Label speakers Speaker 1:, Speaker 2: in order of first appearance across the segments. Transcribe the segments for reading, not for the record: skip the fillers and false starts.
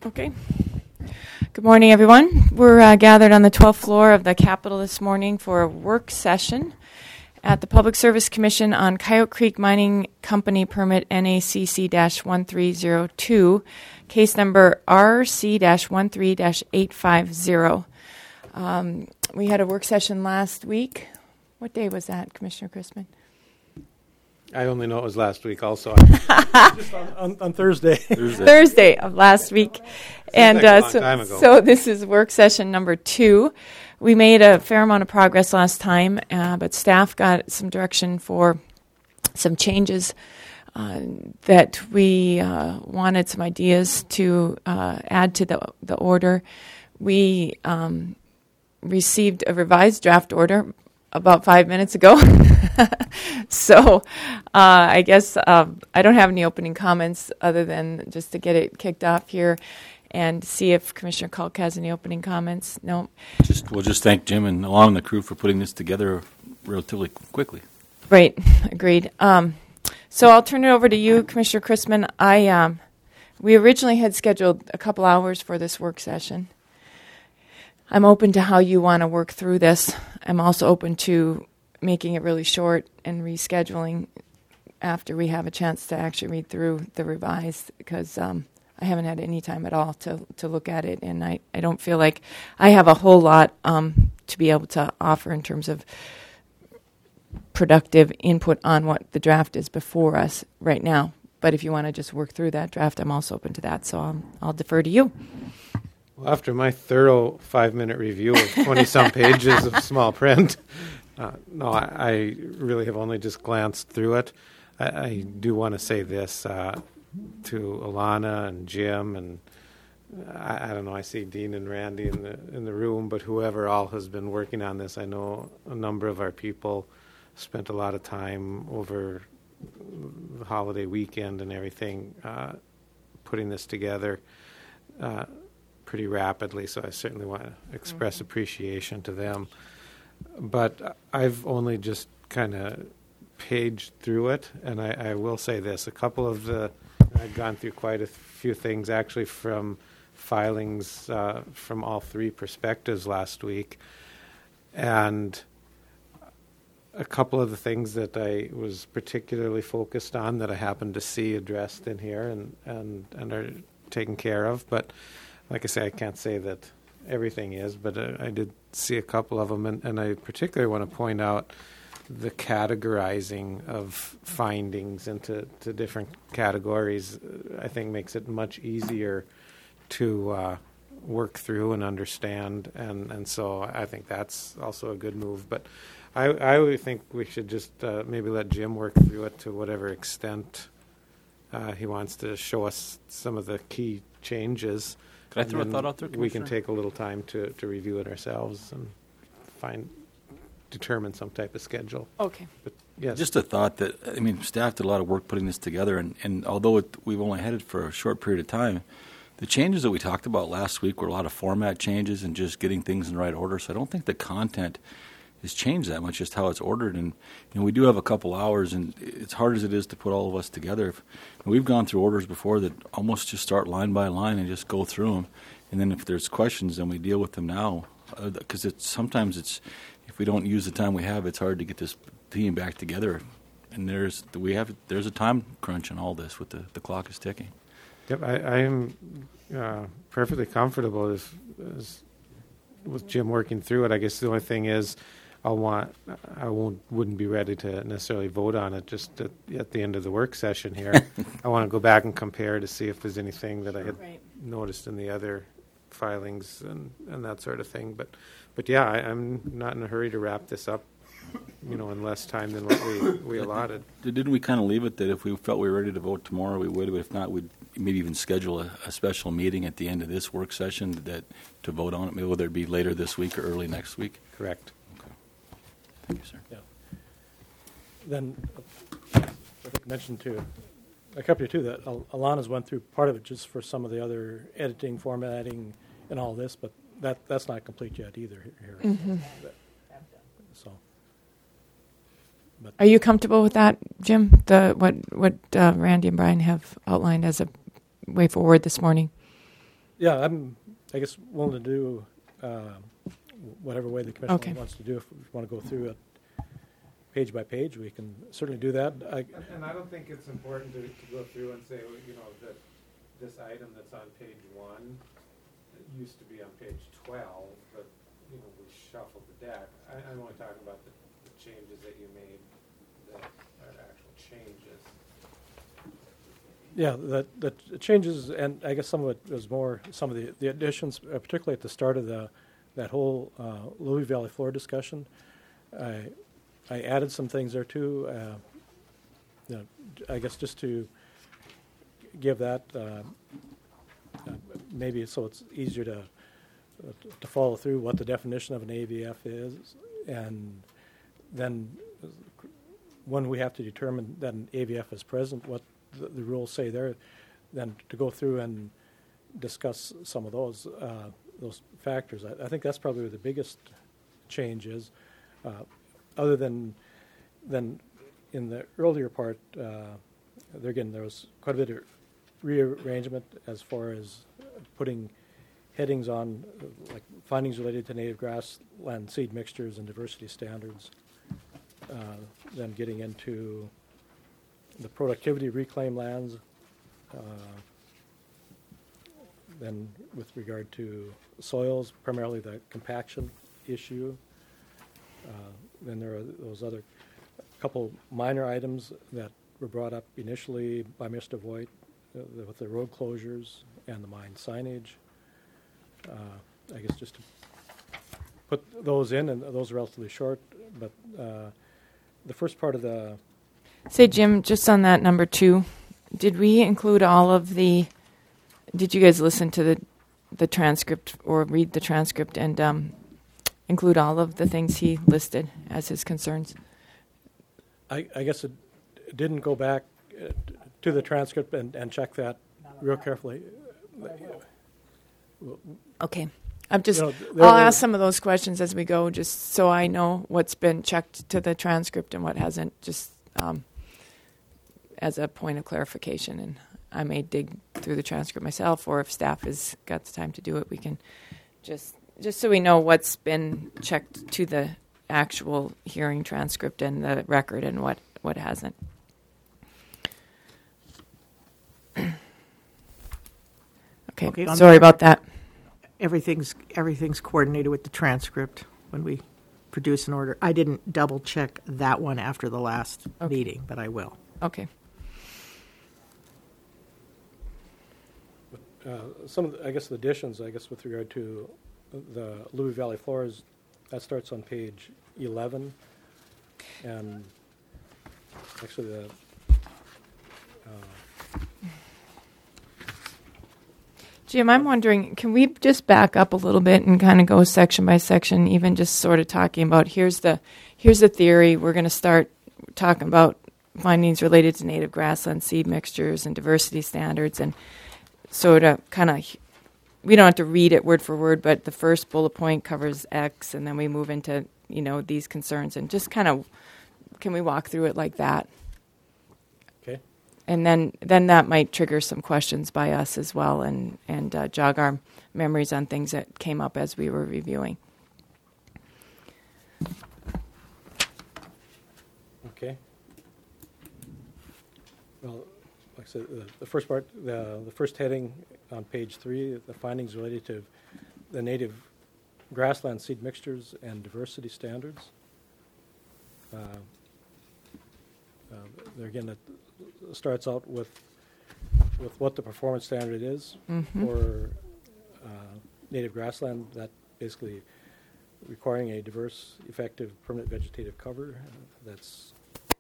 Speaker 1: Okay. Good morning, everyone. We're gathered on the 12th floor of the Capitol this morning for a work session at the Public Service Commission on Coyote Creek Mining Company Permit NACC-1302, case number RC-13-850. We had a work session last week. What day was that, Commissioner Chrisman?
Speaker 2: I only know it was last week also.
Speaker 3: Just on Thursday.
Speaker 1: Thursday of last week. And so this is work session number 2. We made a fair amount of progress last time, but staff got some direction for some changes that we wanted some ideas to add to the order. We received a revised draft order about 5 minutes ago. So I guess I don't have any opening comments other than just to get it kicked off here and see if Commissioner Culk has any opening comments. No.
Speaker 4: We'll just thank Jim and along the crew for putting this together relatively quickly.
Speaker 1: Great. Agreed. So I'll turn it over to you, Commissioner Chrisman. We originally had scheduled a couple hours for this work session. I'm open to how you want to work through this. I'm also open to making it really short and rescheduling after we have a chance to actually read through the revised, because I haven't had any time at all to look at it, and I don't feel like I have a whole lot to be able to offer in terms of productive input on what the draft is before us right now. But if you want to just work through that draft, I'm also open to that, so I'll defer to you.
Speaker 2: Well, after my thorough 5-minute review of 20-some pages of small print, I really have only just glanced through it. I do want to say this to Alana and Jim, and I don't know, I see Dean and Randy in the room, but whoever all has been working on this, I know a number of our people spent a lot of time over the holiday weekend and everything putting this together pretty rapidly, so I certainly want to express appreciation to them. But I've only just kind of paged through it, and I will say this. I've gone through quite a few things, actually, from filings from all three perspectives last week. And a couple of the things that I was particularly focused on that I happened to see addressed in here and are taken care of. But like I say, I can't say that everything is, but I did see a couple of them, and I particularly want to point out the categorizing of findings into different categories. I think makes it much easier to work through and understand, and so I think that's also a good move. But I would think we should just maybe let Jim work through it to whatever extent he wants to show us some of the key changes.
Speaker 4: Could I throw a thought out there,
Speaker 2: we can take a little time to review it ourselves and determine some type of schedule.
Speaker 1: Okay.
Speaker 2: But yes.
Speaker 4: Just a thought that, staff did a lot of work putting this together, and although we've only had it for a short period of time, the changes that we talked about last week were a lot of format changes and just getting things in the right order, so I don't think the content has changed that much, just how it's ordered. And we do have a couple hours, and it's hard as it is to put all of us together. We've gone through orders before that almost just start line by line and just go through them, and then if there's questions, then we deal with them now. Because sometimes if we don't use the time we have, it's hard to get this team back together. And there's a time crunch in all this with the clock is ticking.
Speaker 2: Yep, I am perfectly comfortable with Jim working through it. I guess the only thing is wouldn't be ready to necessarily vote on it just at the end of the work session here. I want to go back and compare to see if there's anything that I had noticed in the other filings and that sort of thing. But yeah, I'm not in a hurry to wrap this up, in less time than what we allotted.
Speaker 4: Didn't we kind of leave it that if we felt we were ready to vote tomorrow, we would, but if not, we'd maybe even schedule a special meeting at the end of this work session to vote on it, maybe whether it be later this week or early next week?
Speaker 2: Correct.
Speaker 4: Thank you, sir.
Speaker 3: Yeah. Then I think mentioned to a couple too that Alana's went through part of it just for some of the other editing, formatting, and all this, but that's not complete yet either here.
Speaker 1: Mm-hmm.
Speaker 3: So.
Speaker 1: Are you comfortable with that, Jim? What Randy and Brian have outlined as a way forward this morning?
Speaker 3: Yeah, I'm, I guess, willing to do whatever way the commission
Speaker 1: Okay.
Speaker 3: wants to do. If we want to go through it page by page, we can certainly do that.
Speaker 2: And I don't think it's important to go through and say, that this item that's on page 1 used to be on page 12, but, we shuffled the deck. I'm only talking about the changes that you made that are actual changes.
Speaker 3: Yeah, the changes, and I guess some of it was more, some of the additions, particularly at the start of that whole Louis Valley floor discussion. I added some things there too. I guess just to give that maybe so it's easier to follow through what the definition of an AVF is, and then when we have to determine that an AVF is present, what the rules say there, then to go through and discuss some of those factors. I think that's probably where the biggest change is. Other than in the earlier part, there was quite a bit of rearrangement as far as putting headings on, like findings related to native grassland seed mixtures and diversity standards. Then getting into the productivity of reclaimed lands. Then with regard to soils, primarily the compaction issue. Then there are those other couple minor items that were brought up initially by Mr. Voigt with the road closures and the mine signage. I guess just to put those in, and those are relatively short, but the first part of the...
Speaker 1: Say, Jim, just on that number 2, did we include all of the... Did you guys listen to the transcript or read the transcript and include all of the things he listed as his concerns?
Speaker 3: I guess it didn't go back to the transcript and check that real carefully.
Speaker 1: Okay. I'm just,
Speaker 3: I'll
Speaker 1: ask some of those questions as we go, just so I know what's been checked to the transcript and what hasn't, just as a point of clarification. And I may dig through the transcript myself, or if staff has got the time to do it, we can just so we know what's been checked to the actual hearing transcript and the record and what hasn't. Okay, sorry about that.
Speaker 5: Everything's coordinated with the transcript when we produce an order. I didn't double check that one after the last meeting, but I will.
Speaker 1: Okay.
Speaker 3: Some of the, I guess, the additions, with regard to the Louis Valley floors, that starts on page 11, and actually the
Speaker 1: Jim, I'm wondering, can we just back up a little bit and kind of go section by section, even just sort of talking about here's the theory. We're going to start talking about findings related to native grassland seed mixtures and diversity standards, and sort of kind of, we don't have to read it word for word, but the first bullet point covers X, and then we move into, these concerns, and just kind of, can we walk through it like that?
Speaker 3: okay.
Speaker 1: And then that might trigger some questions by us as well, and jog our memories on things that came up as we were reviewing.
Speaker 3: Okay. Well, like I said, the first part, the first heading on page 3, the findings related to the native grassland seed mixtures and diversity standards. There again, it starts out with what the performance standard is for native grassland. That basically requiring a diverse, effective, permanent vegetative cover. That's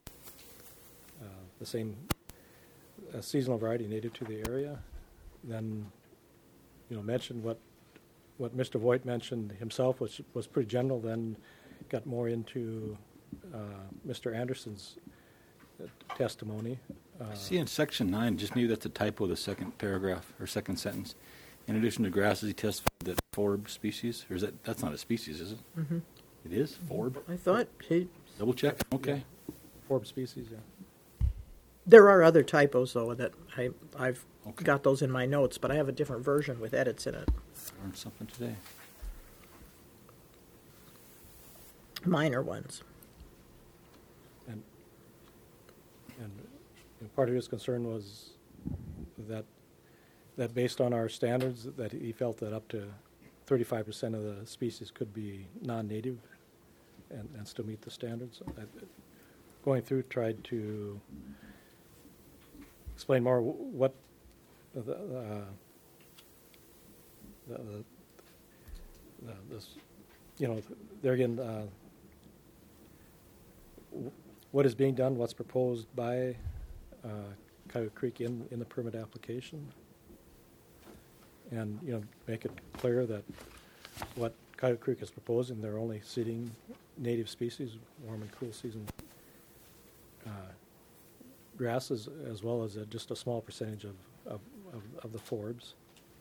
Speaker 3: the same seasonal variety native to the area. Then, mention what Mr. Voigt mentioned himself, which was pretty general. Then got more into Mr. Anderson's testimony.
Speaker 4: I see in section 9, just maybe that's a typo, the second paragraph or second sentence. In addition to grasses, he testified that forb species, or that's not a species, is it?
Speaker 5: Mm-hmm.
Speaker 4: It is? Forb?
Speaker 5: I thought he...
Speaker 4: Double check? Okay.
Speaker 3: Forb species, yeah.
Speaker 5: There are other typos, though, that I've got those in my notes, but I have a different version with edits in it.
Speaker 4: Learned something today.
Speaker 5: Minor ones.
Speaker 3: And part of his concern was that based on our standards, that he felt that up to 35% of the species could be non-native and still meet the standards. Going through, tried to explain more what there again, what is being done, what's proposed by Coyote Creek in the permit application, and make it clear that what Coyote Creek is proposing, they're only seeding native species, warm and cool season grasses, as well as just a small percentage of the forbs.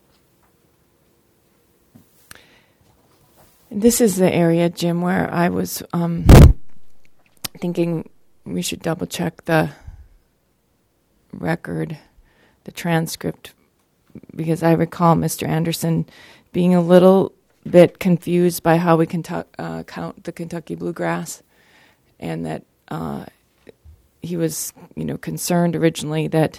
Speaker 1: This is the area, Jim, where I was thinking we should double check the record, the transcript, because I recall Mr. Anderson being a little bit confused by how we can count the Kentucky bluegrass, and that he was, concerned originally that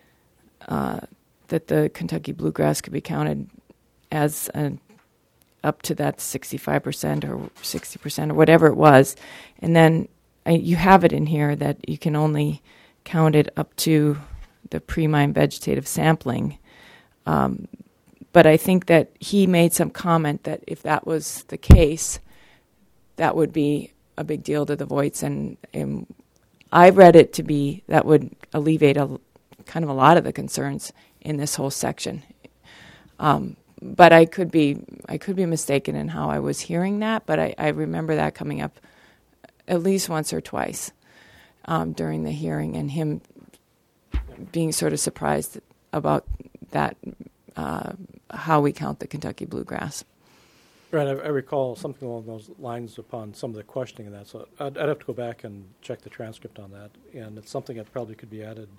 Speaker 1: the Kentucky bluegrass could be counted as up to that 65% or 60% or whatever it was, and then you have it in here that you can only count it up to the pre-mine vegetative sampling. But I think that he made some comment that if that was the case, that would be a big deal to the Voights, and I read it to be that would alleviate a lot of the concerns in this whole section. But I could be mistaken in how I was hearing that, but I remember that coming up at least once or twice during the hearing, and him being sort of surprised about that, how we count the Kentucky bluegrass.
Speaker 3: Right, I recall something along those lines upon some of the questioning of that, so I'd have to go back and check the transcript on that, and it's something that probably could be added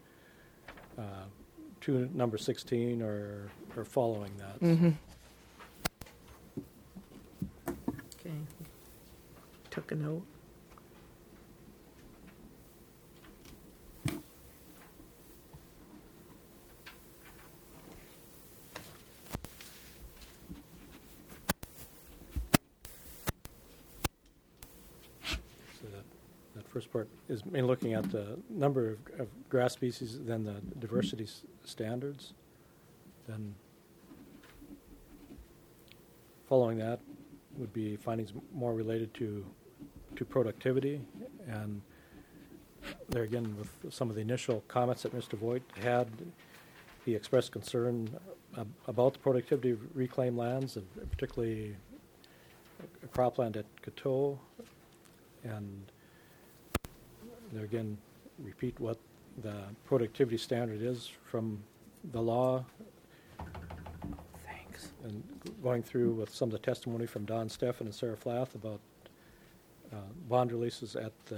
Speaker 3: to number 16 or following that.
Speaker 1: Mm-hmm.
Speaker 5: Okay. Took a note.
Speaker 3: First part is mainly looking at the number of grass species, then the diversity standards. Then following that would be findings more related to productivity, and there again with some of the initial comments that Mr. Voigt had, he expressed concern about the productivity of reclaimed lands, and particularly cropland at Coteau, and there again, repeat what the productivity standard is from the law.
Speaker 5: Thanks.
Speaker 3: And going through with some of the testimony from Don Steffen and Sarah Flath about bond releases at the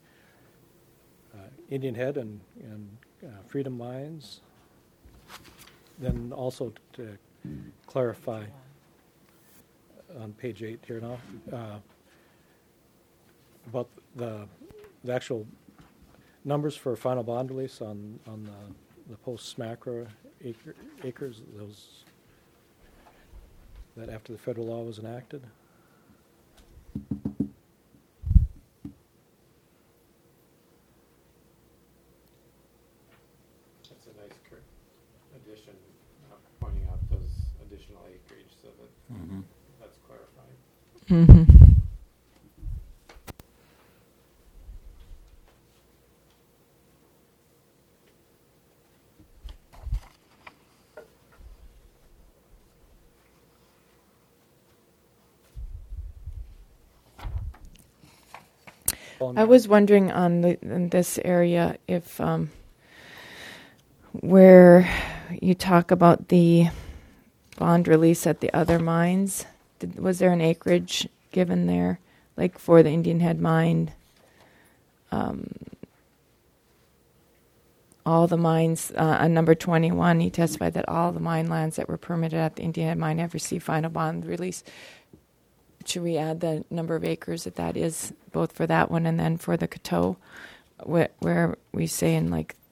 Speaker 3: Indian Head and Freedom Mines. Then also to clarify on page 8 here now about the actual numbers for final bond release on the post-SMACRA acres, those that after the federal law was enacted.
Speaker 2: That's a nice addition, pointing out those additional acreage so that that's clarified.
Speaker 1: Mm-hmm. I was wondering in this area if where you talk about the bond release at the other mines, was there an acreage given there, like for the Indian Head mine all the mines, on number 21, he testified that all the mine lands that were permitted at the Indian Head mine have received final bond release. Should we add the number of acres that is, both for that one and then for the Coteau, where we say in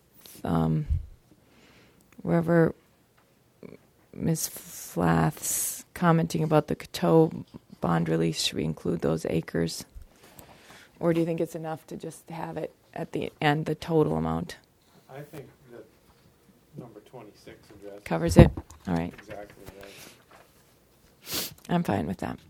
Speaker 1: wherever Ms. Flath's commenting about the Coteau bond release, should we include those acres? Or do you think it's enough to just have it at the end, the total amount?
Speaker 2: I think that number 26 addresses
Speaker 1: covers it? All right.
Speaker 2: Exactly right.
Speaker 1: I'm fine with that.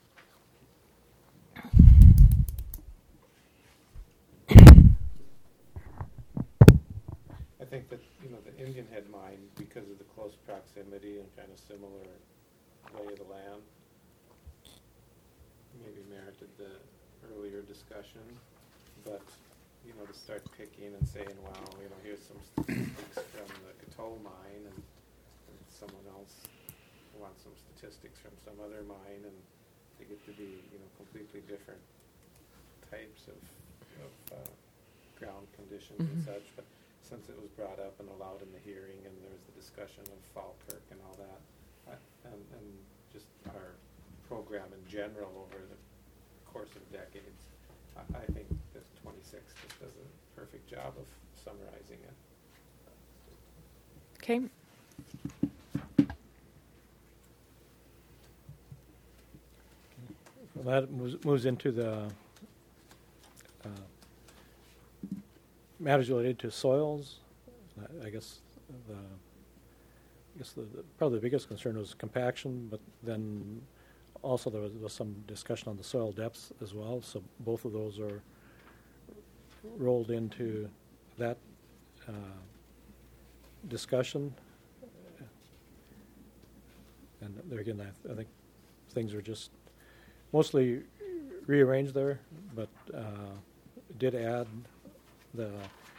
Speaker 2: I think that, the Indian Head mine, because of the close proximity and kind of similar lay of the land, maybe merited the earlier discussion, but, to start picking and saying, wow, here's some statistics from the Coteau mine, and someone else wants some statistics from some other mine, and they get to be, completely different types of ground conditions and such, but since it was brought up and allowed in the hearing, and there was the discussion of Falkirk and all that, and just our program in general over the course of decades, I think this 26 just does a perfect job of summarizing it.
Speaker 1: Okay.
Speaker 3: Well, that moves into the matters related to soils. I guess probably the biggest concern was compaction, but then also there was some discussion on the soil depths as well. So both of those are rolled into that discussion. And there again, I think things are just mostly rearranged there, but did add the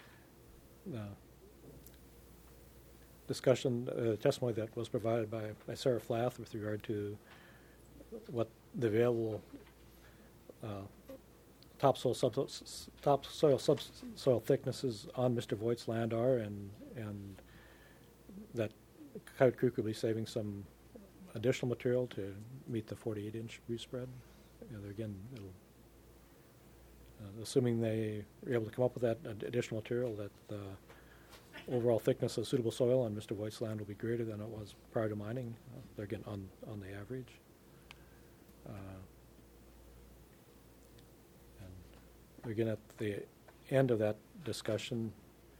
Speaker 3: discussion, testimony that was provided by Sarah Flath with regard to what the available topsoil subsoil thicknesses on Mr. Voigt's land are, and that Coyote Creek will be saving some additional material to meet the 48-inch respread. Again, it'll, assuming they are able to come up with that additional material, that the overall thickness of suitable soil on Mr. Voigt's land will be greater than it was prior to mining. They're again on the average. And again, at the end of that discussion,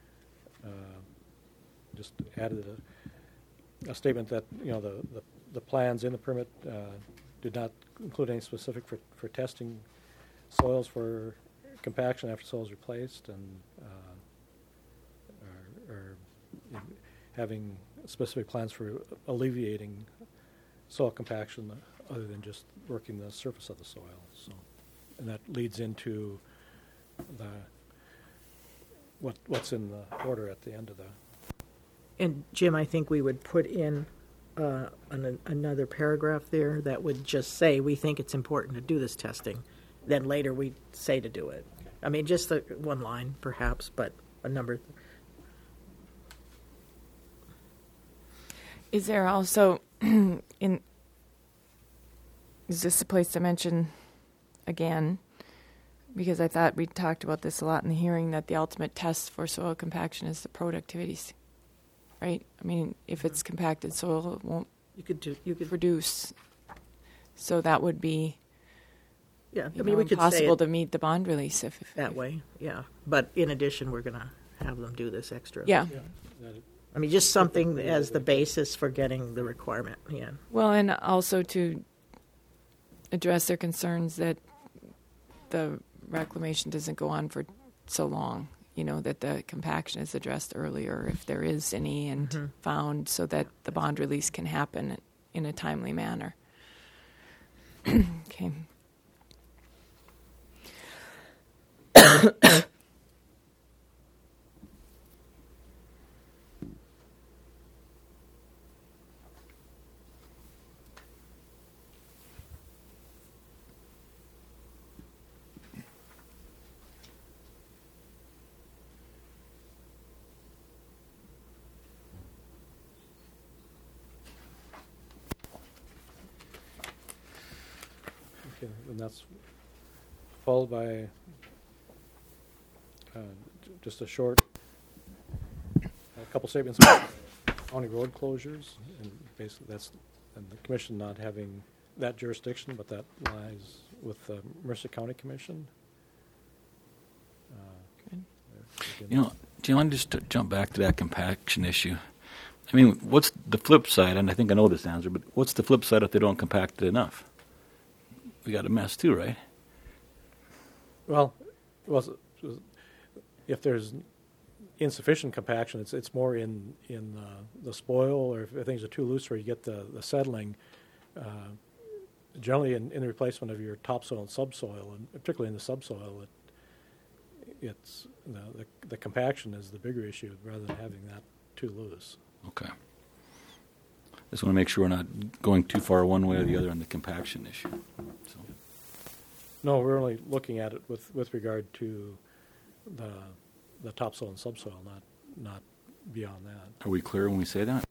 Speaker 3: just added a statement that the plans in the permit did not include any specific for testing soils for compaction after soil is replaced, and are having specific plans for alleviating soil compaction other than just working the surface of the soil. So, and that leads into what's in the order at the end of the.
Speaker 5: And Jim, I think we would put in another paragraph there that would just say we think it's important to do this testing. Then later we say to do it. Okay. I mean, just one line perhaps, but a number.
Speaker 1: Is there also is this a place to mention again? Because I thought we talked about this a lot in the hearing, that the ultimate test for soil compaction is the productivities, right? I mean, if it's compacted soil, it won't
Speaker 5: you could
Speaker 1: produce. So that would be
Speaker 5: I mean, we could
Speaker 1: impossible
Speaker 5: say
Speaker 1: to meet the bond release if
Speaker 5: that way. Yeah, but in addition, we're going to have them do this extra.
Speaker 1: Yeah.
Speaker 5: I mean, just something as the basis for getting the requirement. Yeah.
Speaker 1: Well, and also to address their concerns that the reclamation doesn't go on for so long, that the compaction is addressed earlier if there is any and found, so that the bond release can happen in a timely manner. Okay.
Speaker 3: And that's followed by just a couple statements about county road closures, and basically and the commission not having that jurisdiction, but that lies with the Mercer County Commission.
Speaker 4: Do you want to just jump back to that compaction issue? I mean, what's the flip side? And I think I know this answer, but what's the flip side if they don't compact it enough? We got a mess too, right?
Speaker 3: Well, if there's insufficient compaction, it's more in the spoil, or if things are too loose where you get the settling. Generally, in the replacement of your topsoil and subsoil, and particularly in the subsoil, it's the compaction is the bigger issue rather than having that too loose.
Speaker 4: Okay. Just want to make sure we're not going too far one way or the other on the compaction issue. So.
Speaker 3: No, we're only looking at it with regard to the topsoil and subsoil, not beyond that.
Speaker 4: Are we clear when we say that?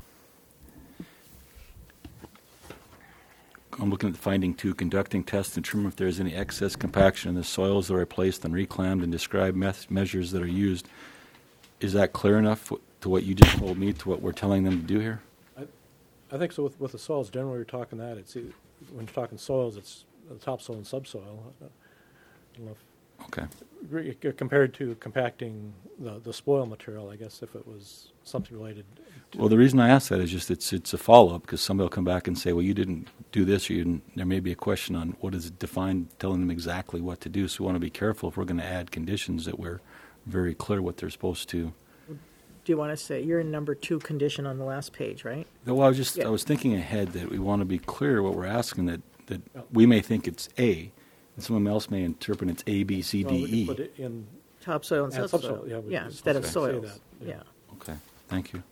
Speaker 4: I'm looking at the finding 2, conducting tests to determine if there is any excess compaction in the soils that are replaced and reclaimed, and describe measures that are used. Is that clear enough to what you just told me, to what we're telling them to do here?
Speaker 3: I think so. With the soils, generally we're talking that. When you're talking soils, it's the topsoil and subsoil. I don't know if compared to compacting the spoil material, I guess if it was something related to...
Speaker 4: Well, the reason I ask that is just it's a follow-up, because somebody will come back and say, well, you didn't do this, or you didn't. There may be a question on what is it defined, telling them exactly what to do. So we want to be careful if we're going to add conditions that we're very clear what they're supposed to.
Speaker 5: Do you want to say, you're in number 2 condition on the last page, right?
Speaker 4: Well, I was thinking ahead that we want to be clear what we're asking, that we may think it's A, and someone else may interpret it's A, B, C, D, E.
Speaker 3: Put it in
Speaker 5: topsoil and subsoil. Instead of soils. Yeah.
Speaker 4: Okay, thank you.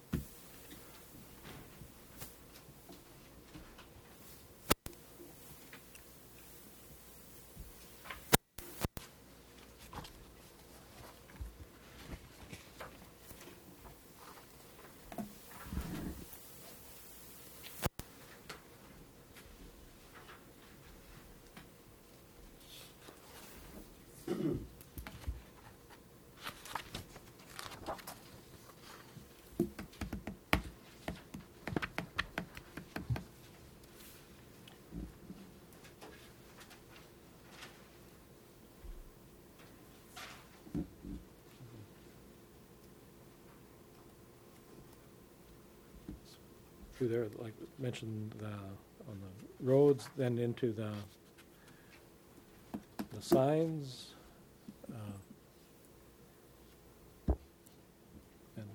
Speaker 3: Through there, like mentioned, on the roads, then into the signs, and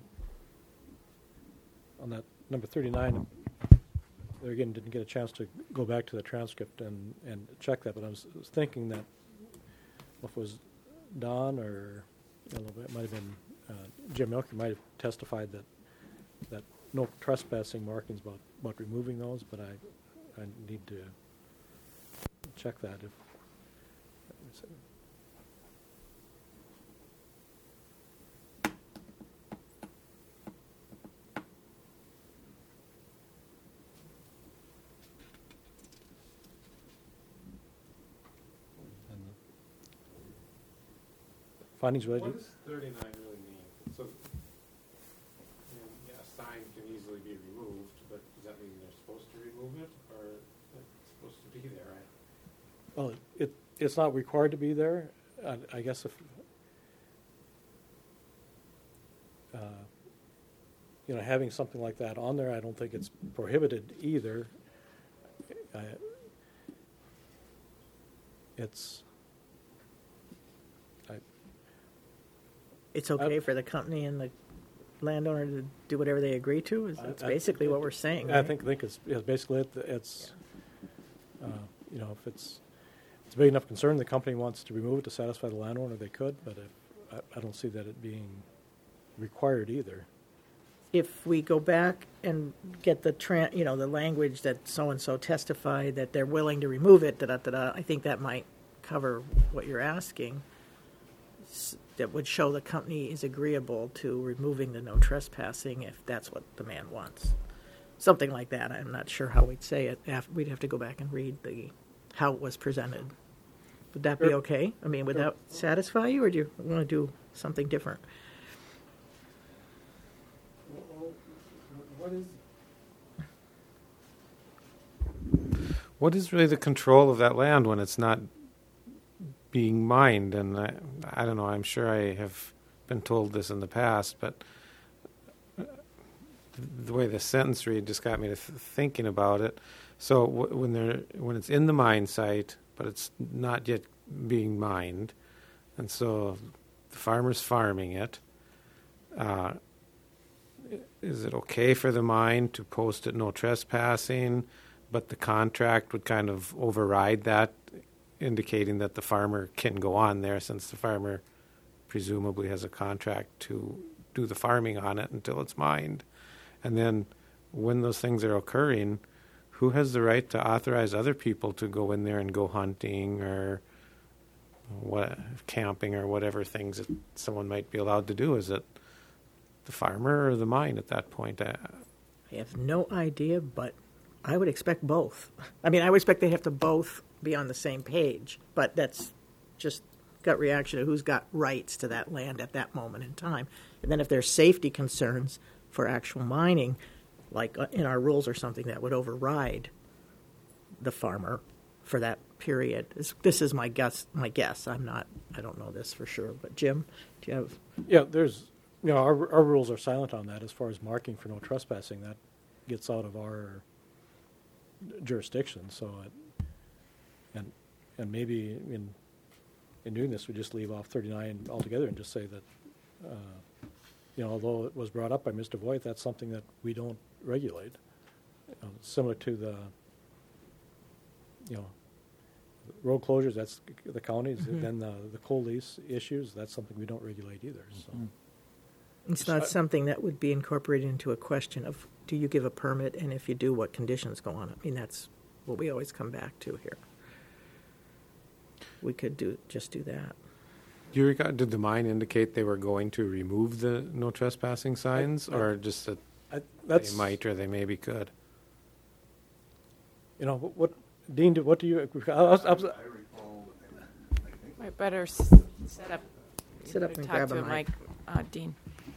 Speaker 3: on that number 39, there again didn't get a chance to go back to the transcript and check that, but I was thinking that if it was Don or it might have been Jim Milker might have testified that no trespassing markings about removing those, but I need to check that. Findings related.
Speaker 2: What does 39 really mean? So, a sign can easily be removed, but does that mean they're supposed to remove it, or it's supposed to be there?
Speaker 3: Well, it's not required to be there. I guess if having something like that on there, I don't think it's prohibited either.
Speaker 5: It's okay for the company and the landowner to do whatever they agree to? That's basically what we're saying.
Speaker 3: I think it's basically it. It's if it's a big enough concern, the company wants to remove it to satisfy the landowner, they could, but I don't see that it being required either.
Speaker 5: If we go back and get the the language that so and so testified that they're willing to remove it, I think that might cover what you're asking. That would show the company is agreeable to removing the no trespassing if that's what the man wants. Something like that. I'm not sure how we'd say it. We'd have to go back and read the how it was presented. Would that be okay? I mean, would that satisfy you, or do you want to do something different?
Speaker 2: What is really the control of that land when it's not being mined? And I don't know, I'm sure I have been told this in the past, but the way the sentence read just got me to thinking about it. So when it's in the mine site, but it's not yet being mined, and so the farmer's farming it, is it okay for the mine to post it no trespassing, but the contract would kind of override that, indicating that the farmer can go on there since the farmer presumably has a contract to do the farming on it until it's mined? And then when those things are occurring, who has the right to authorize other people to go in there and go hunting or camping or whatever things that someone might be allowed to do? Is it the farmer or the mine at that point?
Speaker 5: I have no idea, but I would expect both. I mean, I would expect they have to both be on the same page, but that's just gut reaction of who's got rights to that land at that moment in time. And then if there's safety concerns for actual mining, like in our rules or something, that would override the farmer for that period. This is my guess. I don't know this for sure, but Jim, do you have?
Speaker 3: Yeah, there's, our rules are silent on that as far as marking for no trespassing. That gets out of our jurisdiction. So, and maybe in doing this, we just leave off 39 altogether and just say that, although it was brought up by Mr. Voigt, that's something that we don't regulate. Similar to the, road closures, that's the counties. Mm-hmm. Then the coal lease issues, that's something we don't regulate either. So.
Speaker 5: It's not something that would be incorporated into a question of, do you give a permit, and if you do, what conditions go on it? I mean, that's what we always come back to here. We could just do that.
Speaker 2: Did the mine indicate they were going to remove the no trespassing signs, or just that they might or they maybe could?
Speaker 3: What Dean? What do you?
Speaker 1: I better set up
Speaker 5: and grab a mic,
Speaker 1: Dean.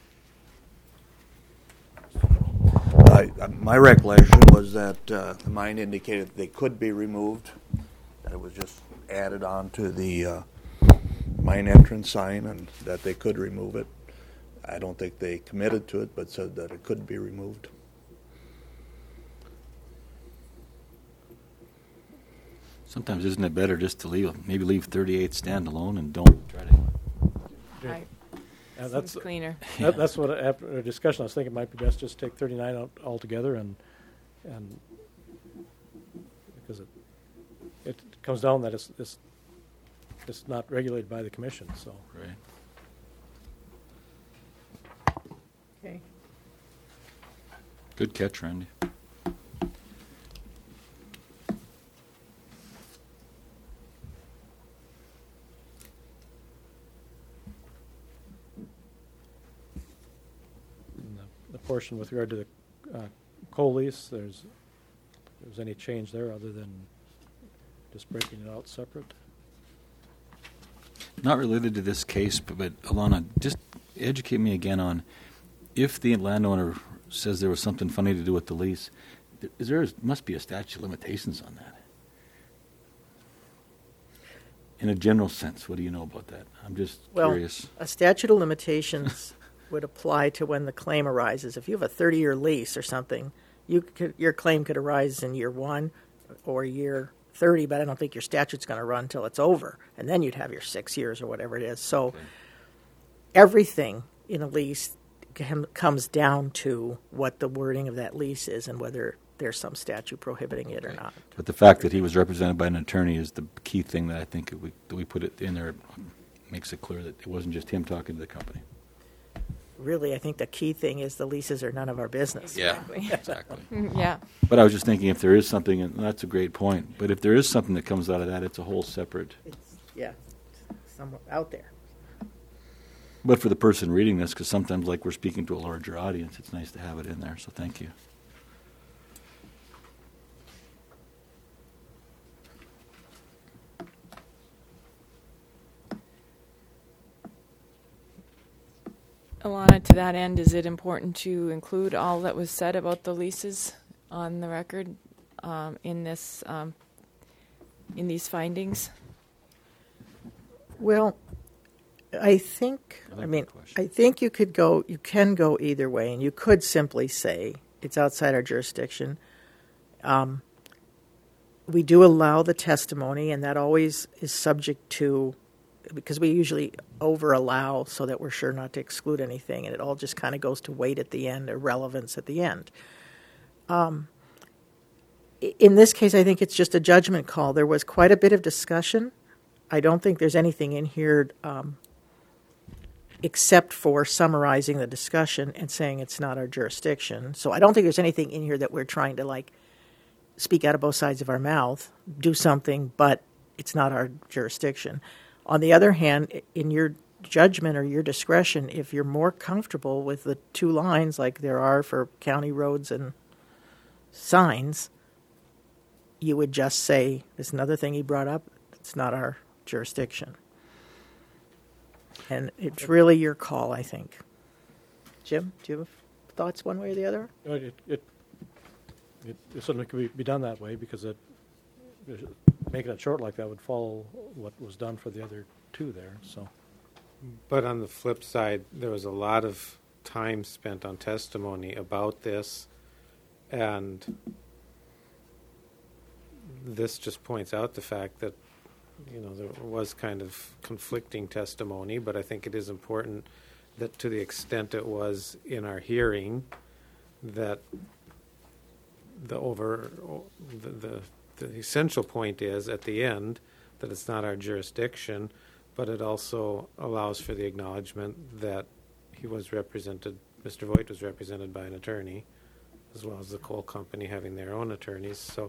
Speaker 6: My recollection was that the mine indicated they could be removed. That it was just added on to the mine entrance sign, and that they could remove it. I don't think they committed to it, but said that it could be removed.
Speaker 4: Sometimes isn't it better just to leave 38 stand alone and don't try to...
Speaker 1: That's cleaner.
Speaker 3: That's what, after a discussion, I was thinking it might be best just take 39 out altogether, and because it comes down that it's not regulated by the commission. So
Speaker 4: right.
Speaker 5: Okay.
Speaker 4: Good catch, Randy.
Speaker 3: the portion with regard to the coal lease, there's any change there other than just breaking it out separate?
Speaker 4: Not related to this case, but Alana, just educate me again on if the landowner says there was something funny to do with the lease, must be a statute of limitations on that. In a general sense, what do you know about that? I'm just curious.
Speaker 5: A statute of limitations would apply to when the claim arises. If you have a 30-year lease or something, your claim could arise in year 1 or year 30, but I don't think your statute's going to run until it's over, and then you'd have your 6 years or whatever it is. So everything in a lease comes down to what the wording of that lease is and whether there's some statute prohibiting it or not.
Speaker 4: But the fact that he was represented by an attorney is the key thing that I think that we put it in there makes it clear that it wasn't just him talking to the company.
Speaker 5: Really, I think the key thing is the leases are none of our business.
Speaker 4: Yeah, exactly.
Speaker 1: Yeah.
Speaker 4: But I was just thinking if there is something, and that's a great point, but if there is something that comes out of that, it's a whole separate...
Speaker 5: It's somewhere out there.
Speaker 4: But for the person reading this, because sometimes like we're speaking to a larger audience, it's nice to have it in there, so thank you.
Speaker 1: to that end, is it important to include all that was said about the leases on the record in this in these findings?
Speaker 5: Well, I think you can go either way, and you could simply say it's outside our jurisdiction. We do allow the testimony, and that always is subject to, because we usually over-allow so that we're sure not to exclude anything, and it all just kind of goes to weight at the end or relevance at the end. In this case, I think it's just a judgment call. There was quite a bit of discussion. I don't think there's anything in here except for summarizing the discussion and saying it's not our jurisdiction. So I don't think there's anything in here that we're trying to speak out of both sides of our mouth, do something, but it's not our jurisdiction. On the other hand, in your judgment or your discretion, if you're more comfortable with the two lines like there are for county roads and signs, you would just say, there's another thing he brought up, it's not our jurisdiction. And it's really your call, I think. Jim, do you have thoughts one way or the other?
Speaker 3: It certainly could be done that way, because making it short like that would follow what was done for the other two there. So,
Speaker 2: but on the flip side, there was a lot of time spent on testimony about this, and this just points out the fact that there was kind of conflicting testimony, but I think it is important that to the extent it was in our hearing, that the essential point is at the end that it's not our jurisdiction, but it also allows for the acknowledgement that Mr. Voigt was represented by an attorney, as well as the coal company having their own attorneys. So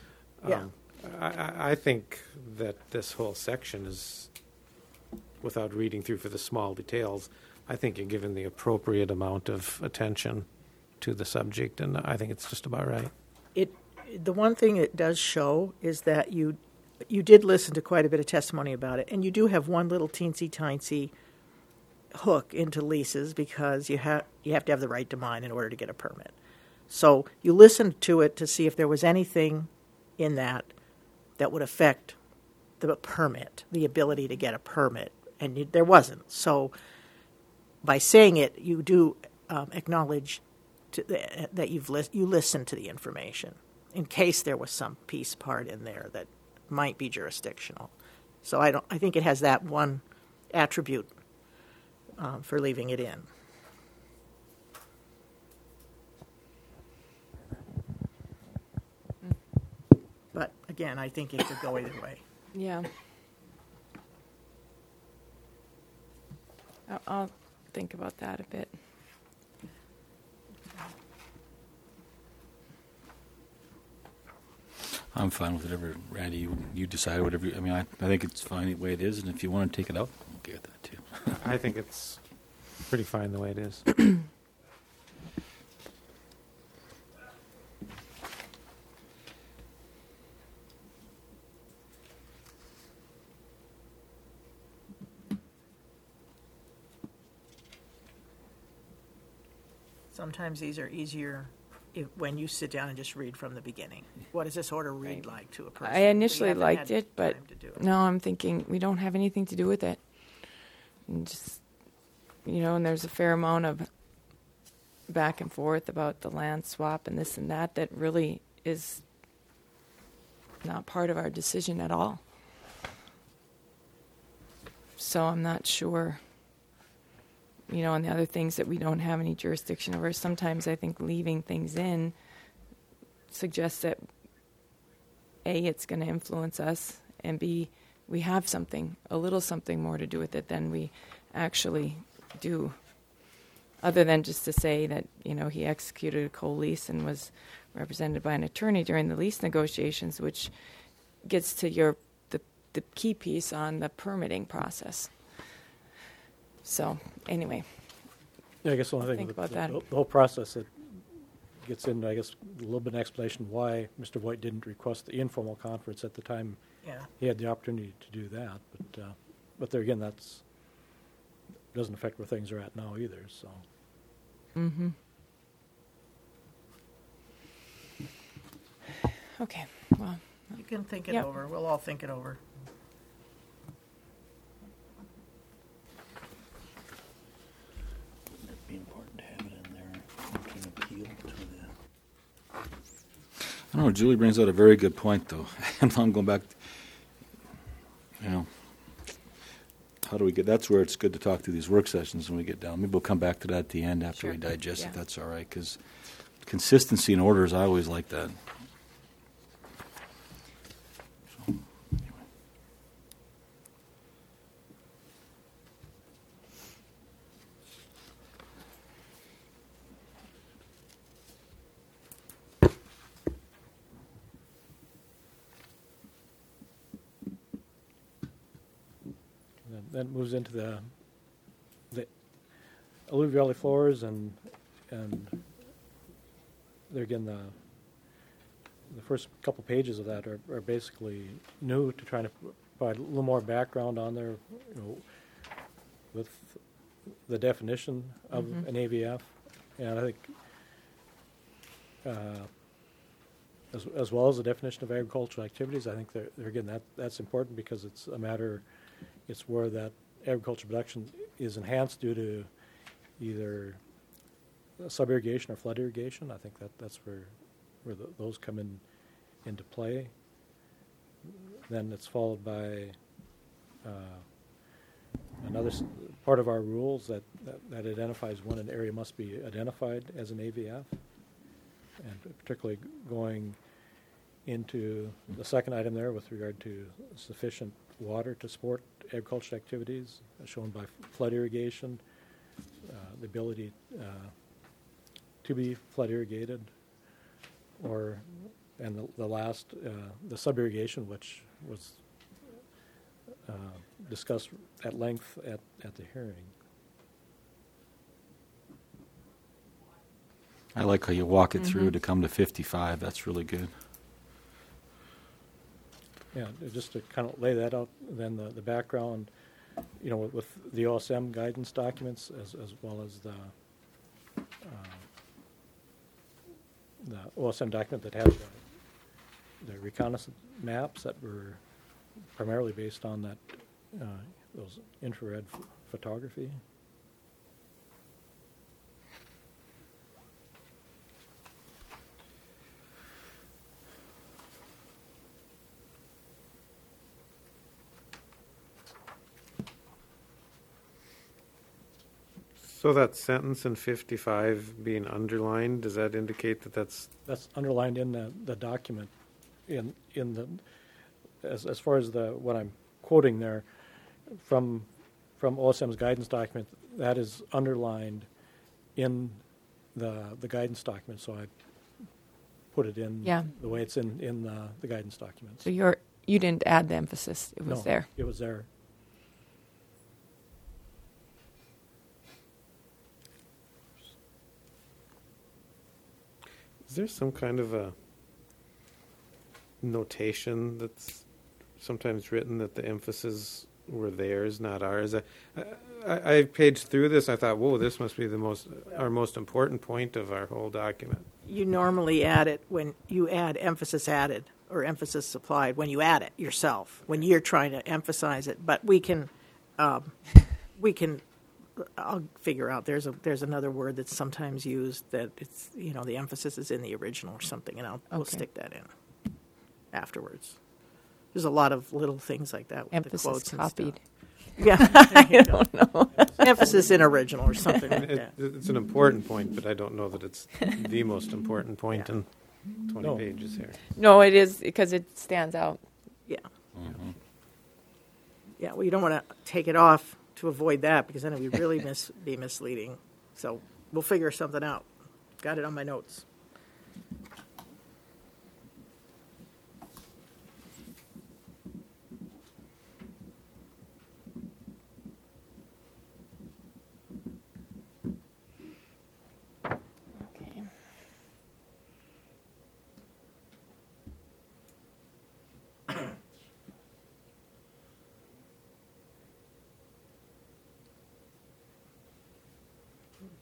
Speaker 2: I think that this whole section is, without reading through for the small details, I think you're given the appropriate amount of attention to the subject, and I think it's just about right.
Speaker 5: The one thing it does show is that you did listen to quite a bit of testimony about it, and you do have one little teensy-tiny hook into leases, because you have to have the right to mine in order to get a permit. So you listened to it to see if there was anything in that would affect the permit, the ability to get a permit, and there wasn't. So by saying it, you do acknowledge that you listened to the information in case there was some piece part in there that might be jurisdictional. So I think it has that one attribute for leaving it in. But again, I think it could go either way.
Speaker 1: Yeah. I'll think about that a bit.
Speaker 4: I'm fine with whatever, Randy, you decide whatever. I think it's fine the way it is, and if you want to take it out, I'm okay with that too.
Speaker 2: I think it's pretty fine the way it is.
Speaker 5: Sometimes these are easier when you sit down and just read from the beginning. What does this order read like to a person?
Speaker 1: I initially liked it, but now I'm thinking we don't have anything to do with it. And just, and there's a fair amount of back and forth about the land swap and this and that really is not part of our decision at all. So I'm not sure. And the other things that we don't have any jurisdiction over, sometimes I think leaving things in suggests that A, it's going to influence us, and B, we have a little something more to do with it than we actually do, other than just to say that, he executed a coal lease and was represented by an attorney during the lease negotiations, which gets to the key piece on the permitting process. So, anyway.
Speaker 3: Yeah, I guess the only thing
Speaker 1: think about that.
Speaker 3: The whole process, it gets into, I guess, a little bit of explanation why Mr. Voigt didn't request the informal conference at the time he had the opportunity to do that. But there again, doesn't affect where things are at now either. So,
Speaker 1: Okay, well,
Speaker 5: You can think it
Speaker 1: Yep.
Speaker 5: over. We'll all think it over.
Speaker 6: It'd be important to have it in there. You can appeal to the.
Speaker 4: I don't know. Julie brings out a very good point, though. And I'm going back. How do we get? That's where it's good to talk through these work sessions when we get down. Maybe we'll come back to that at the end after
Speaker 1: Sure.
Speaker 4: we digest
Speaker 1: Yeah.
Speaker 4: it. That's all right, because consistency in orders, I always like that. So, anyway.
Speaker 3: And then moves into the alluvial valley floors, and there again the first couple pages of that are basically new, to try to provide a little more background on there, with the definition of an AVF, and I think as well as the definition of agricultural activities. I think they're again that's important, because it's a matter. It's where that agricultural production is enhanced due to either sub-irrigation or flood irrigation. I think that's where those come into play. Then it's followed by another part of our rules that identifies when an area must be identified as an AVF, and particularly going into the second item there with regard to sufficient water to support agricultural activities, shown by flood irrigation, the ability to be flood irrigated, and the last, the sub-irrigation, which was discussed at length at the hearing.
Speaker 4: I like how you walk it through to come to 55. That's really good.
Speaker 3: Yeah, just to kind of lay that out, then the background, with the OSM guidance documents, as well as the OSM document that has the reconnaissance maps that were primarily based on that those infrared photography.
Speaker 2: So that sentence in 55 being underlined, does that indicate that that's
Speaker 3: underlined in the document, in the as far as what I'm quoting there from OSM's guidance document, that is underlined in the guidance document. So I put it in the way it's in the guidance document.
Speaker 1: So you didn't add the emphasis; it was there.
Speaker 3: It was there.
Speaker 2: Is there some kind of a notation that's sometimes written that the emphasis were theirs, not ours? I paged through this. I thought, whoa, this must be our most important point of our whole document.
Speaker 5: You normally add it when you add emphasis added or emphasis supplied, when you add it yourself, when you're trying to emphasize it. But we can I'll figure out. There's another word that's sometimes used that it's the emphasis is in the original or something, and we'll stick that in afterwards. There's a lot of little things like that with
Speaker 1: Emphasis
Speaker 5: the quotes
Speaker 1: copied.
Speaker 5: And stuff. Yeah, I don't know. Emphasis in original or something like that.
Speaker 2: It's an important point, but I don't know that it's the most important point in 20
Speaker 3: No.
Speaker 2: pages here.
Speaker 1: No, it is because it stands out.
Speaker 5: Yeah. Yeah. Well, you don't want to take it off to avoid that, because then it would really be misleading. So we'll figure something out. Got it on my notes.
Speaker 1: Okay.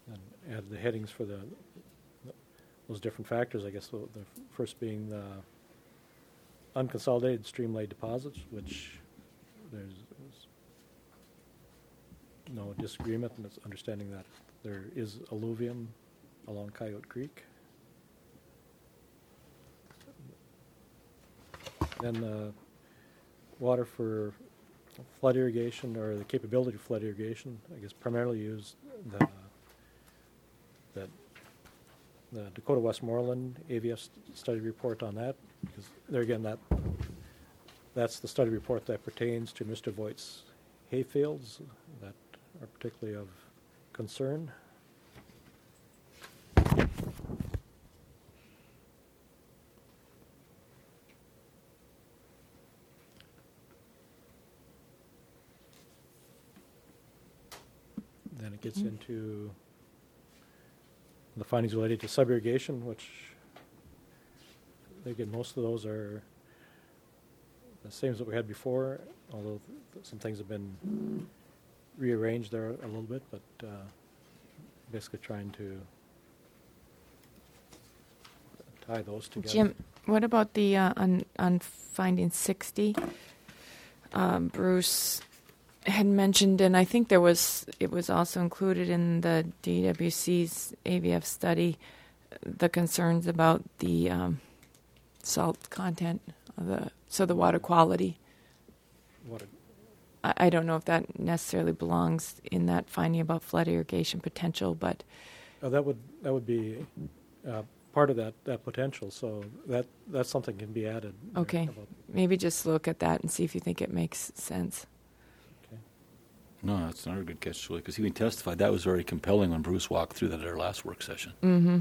Speaker 3: and add the headings for those different factors. I guess the first being the unconsolidated stream-laid deposits, which there's no disagreement, and it's understanding that there is alluvium along Coyote Creek. Then water for flood irrigation, or the capability of flood irrigation, I guess primarily used the Dakota Westmoreland AVF study report on that, because there again, that's the study report that pertains to Mr. Voigt's hayfields that are particularly of concern. Then it gets into the findings related to sub-irrigation, which, again, most of those are the same as what we had before, although some things have been rearranged there a little bit, but basically trying to tie those together.
Speaker 1: Jim, what about the on finding 60? Bruce had mentioned, and I think it was also included in the DWC's AVF study, the concerns about the salt content of the water quality. I don't know if that necessarily belongs in that finding about flood irrigation potential, but
Speaker 3: that would be part of that potential. So that's something can be added.
Speaker 1: Okay, maybe just look at that and see if you think it makes sense.
Speaker 3: Okay.
Speaker 4: No, that's not a good catch, Julie, because he testified that was very compelling when Bruce walked through that at our last work session.
Speaker 1: Mm-hmm.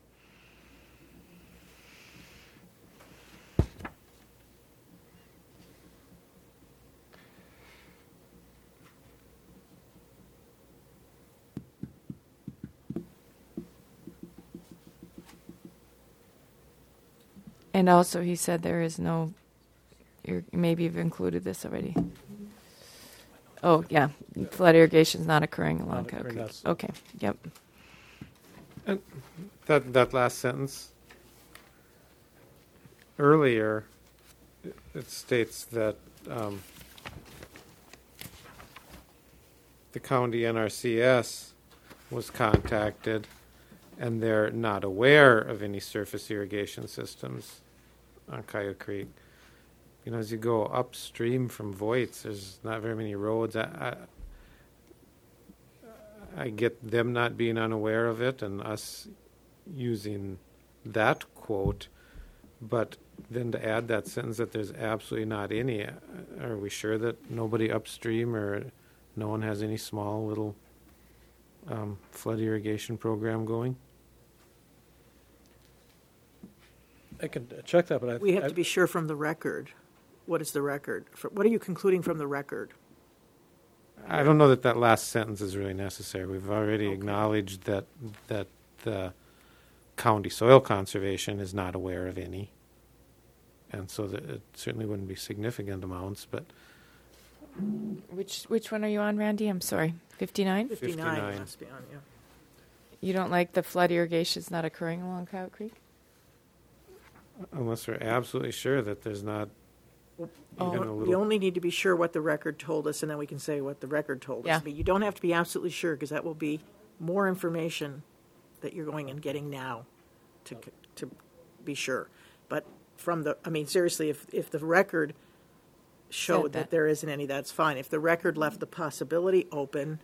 Speaker 1: And also, he said there is no. Maybe you've included this already. Oh yeah, flood irrigation is not occurring along Coyote Creek. Okay, yep.
Speaker 2: And that last sentence earlier, it states that the county NRCS was contacted, and they're not aware of any surface irrigation systems on Coyote Creek. You know, as you go upstream from Voigt's, there's not very many roads. I get them not being unaware of it and us using that quote, but then to add that sentence that there's absolutely not any, are we sure that nobody upstream or no one has any small little flood irrigation program going?
Speaker 3: I can check that, but
Speaker 5: we have to be sure from the record. What is the record? What are you concluding from the record?
Speaker 2: I don't know that last sentence is really necessary. We've already acknowledged that the county soil conservation is not aware of any, and so that it certainly wouldn't be significant amounts. But
Speaker 1: which one are you on, Randy? I'm sorry, 59?
Speaker 5: 59 must be on, yeah.
Speaker 1: You don't like the flood irrigation is not occurring along Coyote Creek?
Speaker 2: Unless we're absolutely sure that there's not even a little.
Speaker 5: We only need to be sure what the record told us, and then we can say what the record told us. I mean, you don't have to be absolutely sure, because that will be more information that you're going and getting now to be sure. But seriously, if the record showed that there isn't any, that's fine. If the record left the possibility open,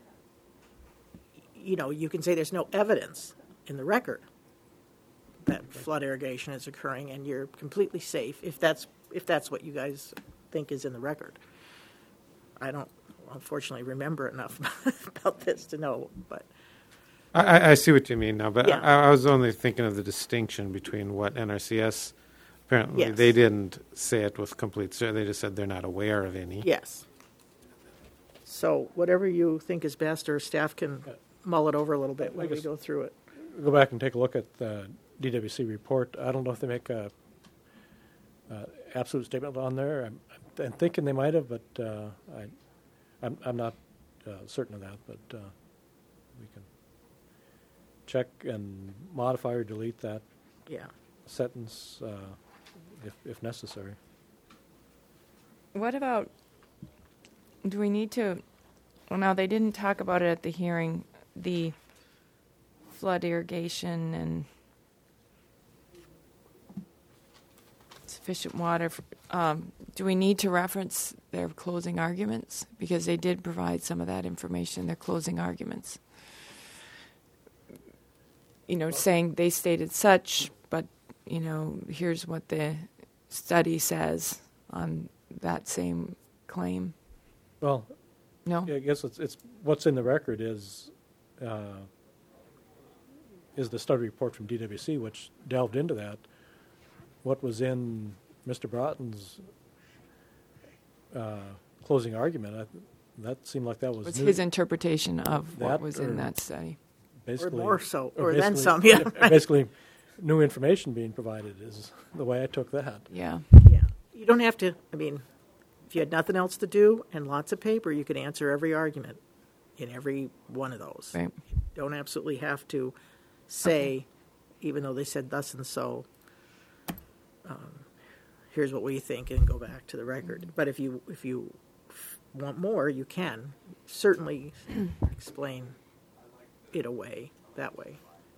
Speaker 5: you can say there's no evidence in the record that flood irrigation is occurring, and you're completely safe if that's what you guys think is in the record. I don't, unfortunately, remember enough about this to know, but
Speaker 2: I see what you mean now, but
Speaker 5: yeah.
Speaker 2: I was only thinking of the distinction between what NRCS, apparently they didn't say it with complete certainty, they just said they're not aware of any.
Speaker 5: Yes. So whatever you think is best, or staff can mull it over a little bit when we go through it.
Speaker 3: Go back and take a look at the DWC report. I don't know if they make a absolute statement on there. I'm thinking they might have, but I'm not certain of that. But we can check and modify or delete that
Speaker 5: Yeah.
Speaker 3: sentence if necessary.
Speaker 1: What about, do we need to, well, now they didn't talk about it at the hearing, the flood irrigation and sufficient water. Do we need to reference their closing arguments? Because they did provide some of that information, their closing arguments. Saying they stated such, but, here's what the study says on that same claim.
Speaker 3: Well,
Speaker 1: No?
Speaker 3: I guess it's what's in the record is the study report from DWC, which delved into that. What was in Mr. Broughton's closing argument, that seemed like that was new.
Speaker 1: His interpretation of what
Speaker 3: That
Speaker 1: was in that study.
Speaker 3: Basically,
Speaker 5: Or more so, or
Speaker 3: basically-
Speaker 5: then some, yeah.
Speaker 3: Basically, new information being provided is the way I took that.
Speaker 1: Yeah.
Speaker 5: Yeah. You don't have to, if you had nothing else to do and lots of paper, you could answer every argument in every one of those.
Speaker 1: Right.
Speaker 5: You don't absolutely have to say, even though they said thus and so, here's what we think, and go back to the record. But if you want more, you can certainly explain it away that way.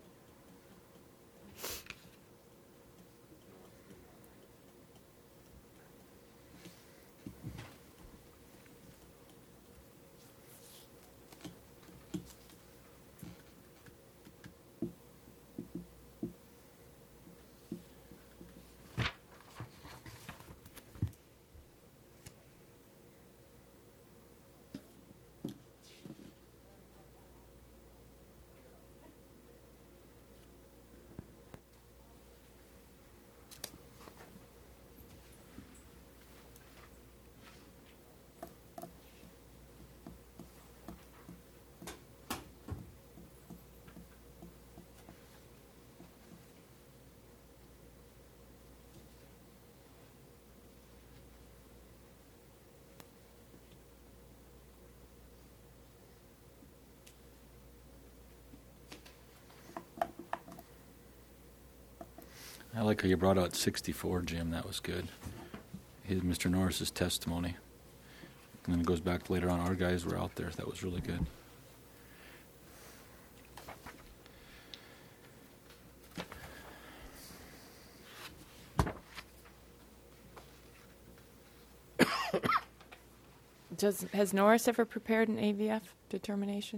Speaker 4: I like how you brought out 64, Jim. That was good. Mr. Norris's testimony. And then it goes back later on. Our guys were out there. That was really good.
Speaker 1: Has Norris ever prepared an AVF determination?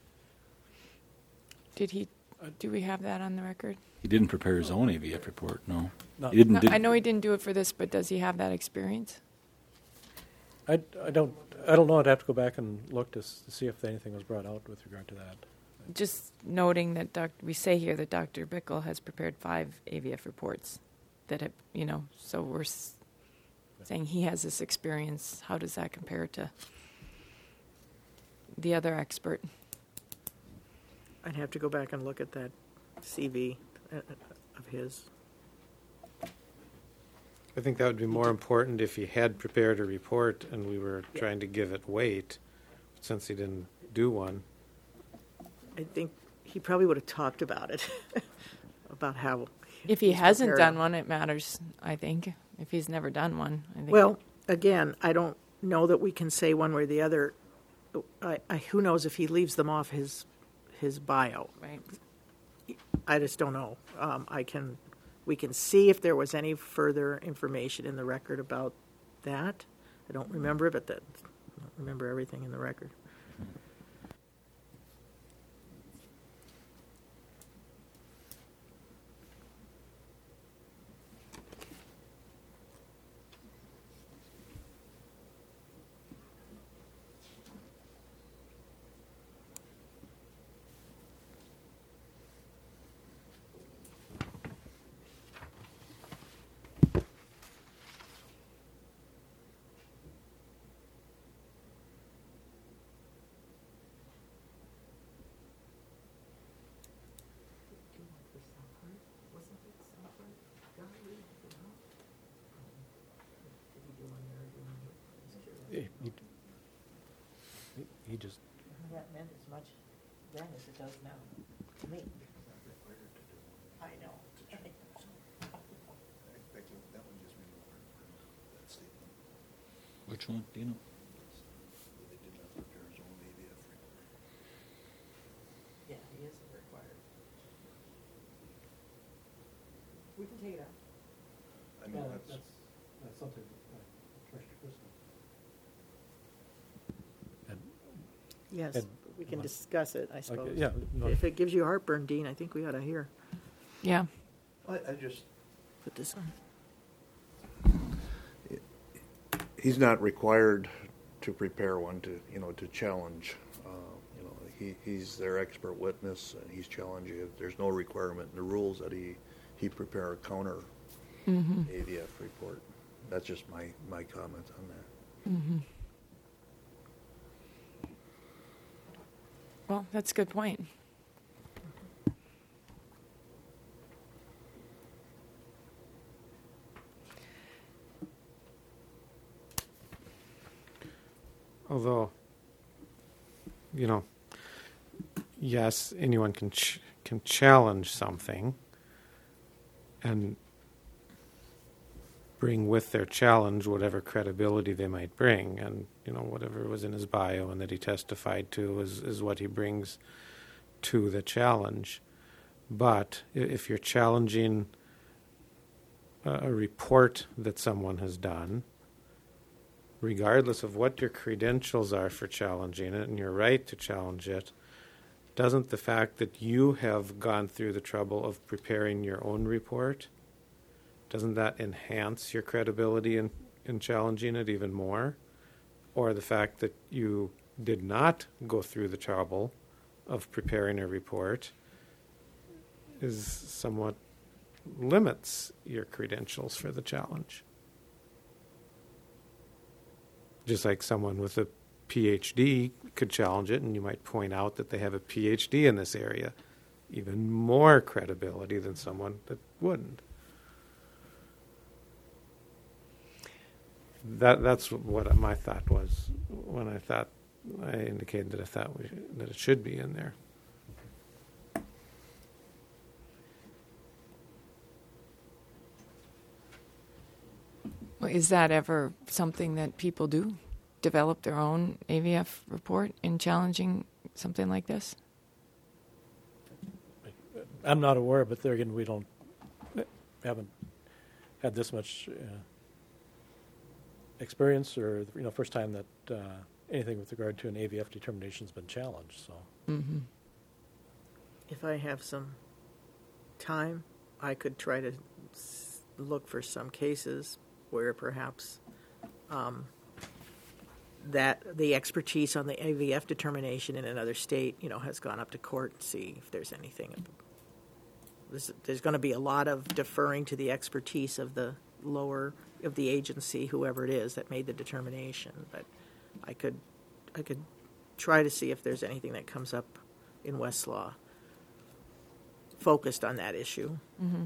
Speaker 1: Do we have that on the record?
Speaker 4: He didn't prepare his own AVF report, no.
Speaker 3: No.
Speaker 4: He didn't.
Speaker 1: No, I know he didn't do it for this, but does he have that experience?
Speaker 3: I don't know. I'd have to go back and look to see if anything was brought out with regard to that.
Speaker 1: Just noting that we say here that Dr. Bickle has prepared 5 AVF reports that have, so we're saying he has this experience. How does that compare to the other expert?
Speaker 5: I'd have to go back and look at that CV of his.
Speaker 2: I think that would be more important if he had prepared a report and we were trying to give it weight, since he didn't do one.
Speaker 5: I think he probably would have talked about it, about how.
Speaker 1: If he hasn't
Speaker 5: prepared.
Speaker 1: done one, it matters, I think. If he's never done one, I think.
Speaker 5: Well, again, I don't know that we can say one way or the other. Who knows if he leaves them off his bio?
Speaker 1: Right.
Speaker 5: I just don't know. We can see if there was any further information in the record about that. I don't remember, but I don't remember everything in the record.
Speaker 3: He just
Speaker 5: That meant as much then as it does now to me.
Speaker 4: Which one? Do you know?
Speaker 5: Yeah, he isn't required. We can take it out.
Speaker 6: I mean,
Speaker 3: that's something Commissioner Christie.
Speaker 5: Yes,
Speaker 3: And-
Speaker 5: we can discuss it, I suppose.
Speaker 3: Okay, yeah, no.
Speaker 5: If it gives you heartburn, Dean, I think we ought to hear.
Speaker 1: Yeah.
Speaker 6: I just,
Speaker 5: Put this on.
Speaker 6: he's not required to prepare one to challenge. He's their expert witness, and he's challenging. There's no requirement in the rules that he prepare a counter AVF report. That's just my comment on that.
Speaker 1: Well, that's a good point.
Speaker 2: Although, yes, anyone can challenge something and bring with their challenge whatever credibility they might bring, and whatever was in his bio and that he testified to is what he brings to the challenge. But if you're challenging a report that someone has done, regardless of what your credentials are for challenging it and your right to challenge it, doesn't the fact that you have gone through the trouble of preparing your own report, doesn't that enhance your credibility in challenging it even more? Or the fact that you did not go through the trouble of preparing a report is somewhat limits your credentials for the challenge. Just like someone with a PhD could challenge it, and you might point out that they have a PhD in this area. Even more credibility than someone that wouldn't. That's what my thought was when I indicated that I thought that it should be in there.
Speaker 1: Well, is that ever something that people do? Develop their own AVF report in challenging something like this?
Speaker 3: I'm not aware, but there again, we haven't had this much experience, or first time that anything with regard to an AVF determination has been challenged. So,
Speaker 5: If I have some time, I could try to look for some cases where perhaps that the expertise on the AVF determination in another state, has gone up to court and see if there's anything. There's going to be a lot of deferring to the expertise of the agency, whoever it is that made the determination. But I could try to see if there's anything that comes up in Westlaw focused on that issue.
Speaker 1: Mm-hmm.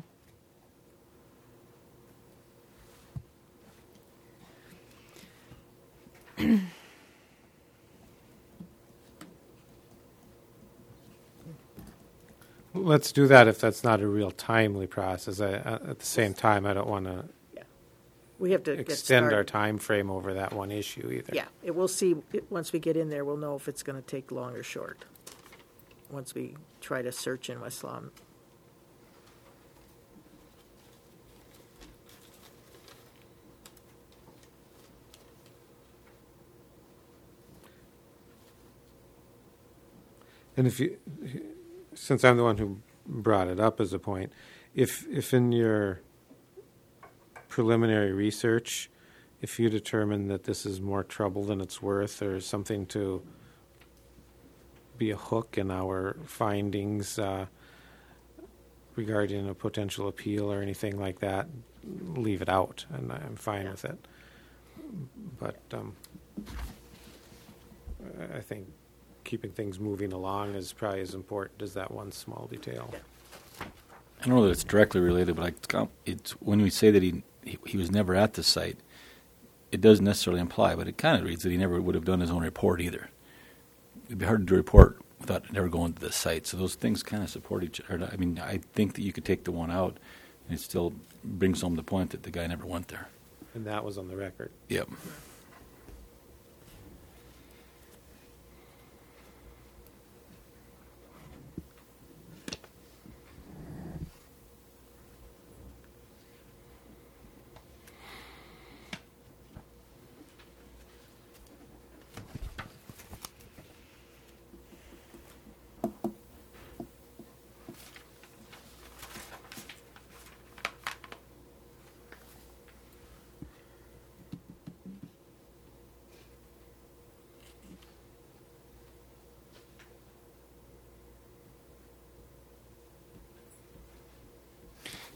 Speaker 2: Let's do that if that's not a real timely process. At the same time, I don't want to
Speaker 5: We have to
Speaker 2: extend our time frame over that one issue either.
Speaker 5: Yeah, we'll see. Once we get in there, we'll know if it's going to take long or short. Once we try to search in Westlaw.
Speaker 2: And since I'm the one who brought it up as a point, if in your preliminary research, if you determine that this is more trouble than it's worth, or something to be a hook in our findings regarding a potential appeal or anything like that, leave it out, and I'm fine with it. But I think keeping things moving along is probably as important as that one small detail.
Speaker 4: I don't know that it's directly related, but it's when we say that he was never at the site, it doesn't necessarily imply, but it kind of reads that he never would have done his own report either. It'd be hard to report without never going to the site. So those things kind of support each other. I mean, I think that you could take the one out, and it still brings home the point that the guy never went there.
Speaker 2: And that was on the record.
Speaker 4: Yep.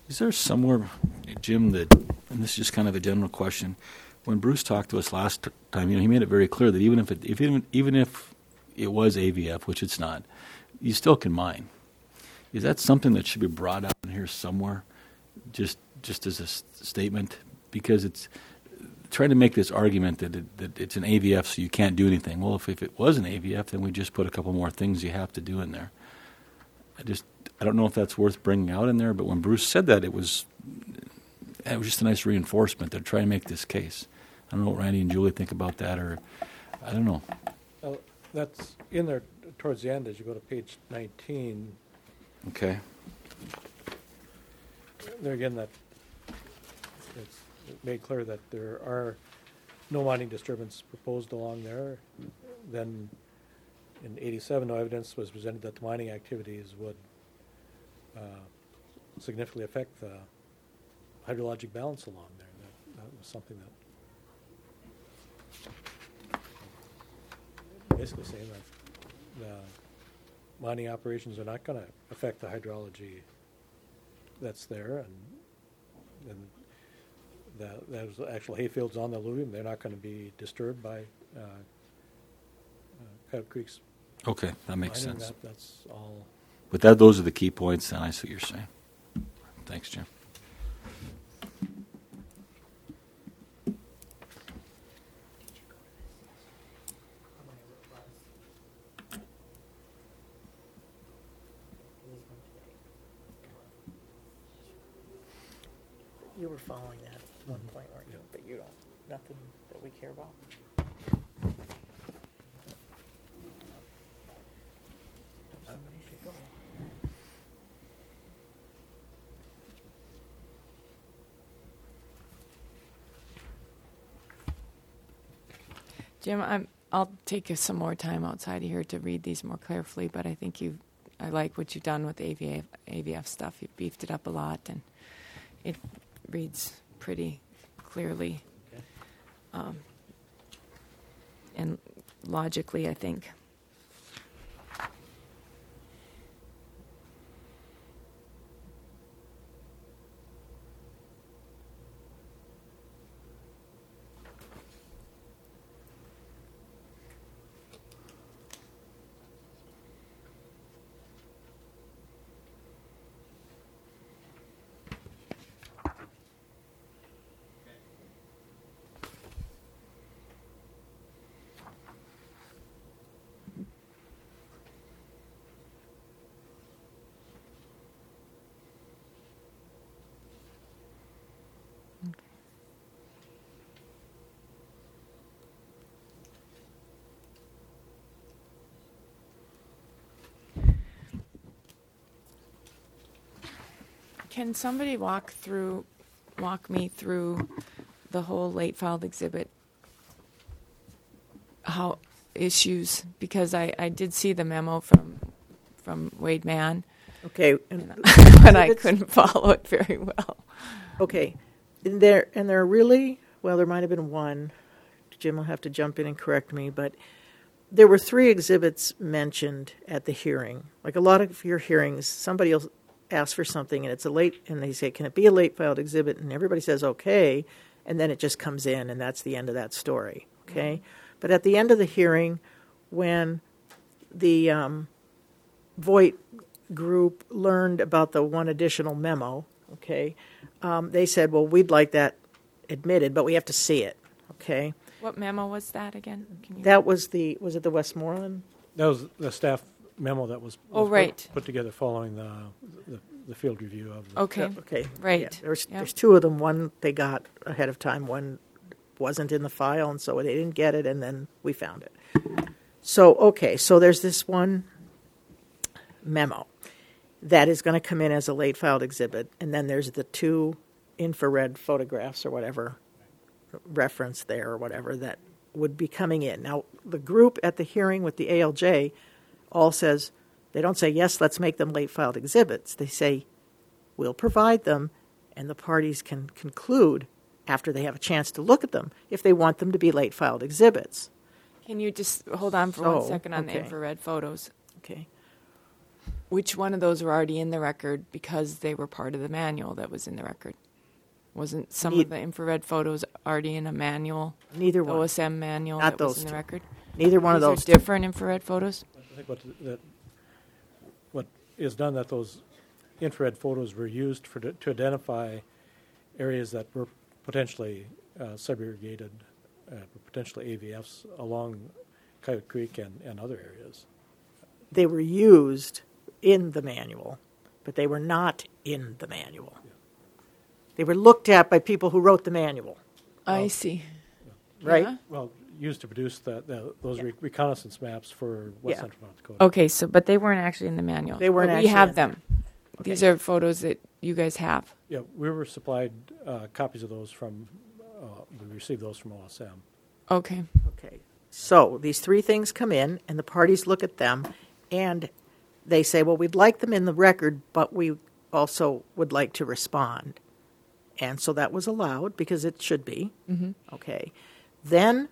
Speaker 4: Is there somewhere, Jim, that, and this is just kind of a general question, when Bruce talked to us last time, he made it very clear that even if it was AVF, which it's not, you still can mine. Is that something that should be brought out in here somewhere, just as a statement? Because it's trying to make this argument that it's an AVF, so you can't do anything. Well, if it was an AVF, then we just put a couple more things you have to do in there. I don't know if that's worth bringing out in there, but when Bruce said that, it was just a nice reinforcement. They're trying to make this case. I don't know what Randy and Julie think about that, or I don't know.
Speaker 3: Well, that's in there towards the end as you go to page 19.
Speaker 4: Okay.
Speaker 3: There again, that it's made clear that there are no mining disturbance proposed along there. Then in 87, no evidence was presented that the mining activities would significantly affect the hydrologic balance along there. That was something that basically saying that the mining operations are not going to affect the hydrology that's there, and those actual hayfields on the alluvium, they're not going to be disturbed by Coyote Creek's.
Speaker 4: Okay, that makes
Speaker 3: mining.
Speaker 4: sense.
Speaker 3: That's all.
Speaker 4: But those are the key points, and I see what you're saying. Thanks, Jim.
Speaker 5: You were following that at one point, weren't you? But you don't, nothing that we care about? Somebody should go.
Speaker 1: Jim, I'll take some more time outside of here to read these more carefully, but I think I like what you've done with the AVF stuff. You've beefed it up a lot, and it reads pretty clearly and logically, I think. Can somebody walk me through the whole late filed exhibit? How issues, because I did see the memo from Wade Mann.
Speaker 5: Okay.
Speaker 1: But I couldn't follow it very well.
Speaker 5: Okay. And there really, well, there might have been one. Jim will have to jump in and correct me, but there were 3 exhibits mentioned at the hearing. Like a lot of your hearings, somebody will ask for something and it's and they say, can it be a late filed exhibit? And everybody says, okay. And then it just comes in and that's the end of that story. Okay. Mm-hmm. But at the end of the hearing, when the Voight group learned about the one additional memo, okay, they said, well, we'd like that admitted, but we have to see it. Okay.
Speaker 1: What memo was that again?
Speaker 5: That was was it the Westmoreland?
Speaker 3: That was the staff memo that was put together following the field review of the
Speaker 1: Okay.
Speaker 5: Okay.
Speaker 1: Right.
Speaker 5: Yeah, there's 2 of them. One they got ahead of time, one wasn't in the file, and so they didn't get it, and then we found it. So there's this one memo that is going to come in as a late filed exhibit, and then there's the 2 infrared photographs or whatever reference there or whatever that would be coming in. Now, the group at the hearing with the ALJ all says, they don't say, yes, let's make them late filed exhibits. They say, we'll provide them, and the parties can conclude after they have a chance to look at them if they want them to be late filed exhibits.
Speaker 1: Can you just hold on for 1 second on the infrared photos?
Speaker 5: Okay.
Speaker 1: Which one of those were already in the record because they were part of the manual that was in the record? Wasn't some of the infrared photos already in a manual?
Speaker 5: Neither
Speaker 1: the
Speaker 5: one.
Speaker 1: OSM manual
Speaker 5: Not
Speaker 1: that was
Speaker 5: those
Speaker 1: in the
Speaker 5: two.
Speaker 1: record?
Speaker 5: Neither one of
Speaker 1: These are
Speaker 5: those.
Speaker 1: different infrared photos?
Speaker 3: I think what is done, that those infrared photos were used to identify areas that were potentially subrrogated, potentially AVFs along Coyote Creek and other areas.
Speaker 5: They were used in the manual, but they were not in the manual.
Speaker 3: Yeah.
Speaker 5: They were looked at by people who wrote the manual,
Speaker 1: I see.
Speaker 5: right?
Speaker 1: Yeah.
Speaker 3: Well, used to produce those
Speaker 5: Yeah.
Speaker 3: reconnaissance maps for West
Speaker 5: Yeah.
Speaker 3: Central North Dakota.
Speaker 1: Okay, but they weren't actually in the manual.
Speaker 5: They weren't
Speaker 1: But
Speaker 5: actually
Speaker 1: we have
Speaker 5: in
Speaker 1: them.
Speaker 5: Okay.
Speaker 1: These are photos that you guys have.
Speaker 3: Yeah, we were supplied copies of those from, we received those from OSM.
Speaker 1: Okay.
Speaker 5: Okay. So these three things come in, and the parties look at them, and they say, well, we'd like them in the record, but we also would like to respond. And so that was allowed because it should be.
Speaker 1: Mm-hmm.
Speaker 5: Okay. Then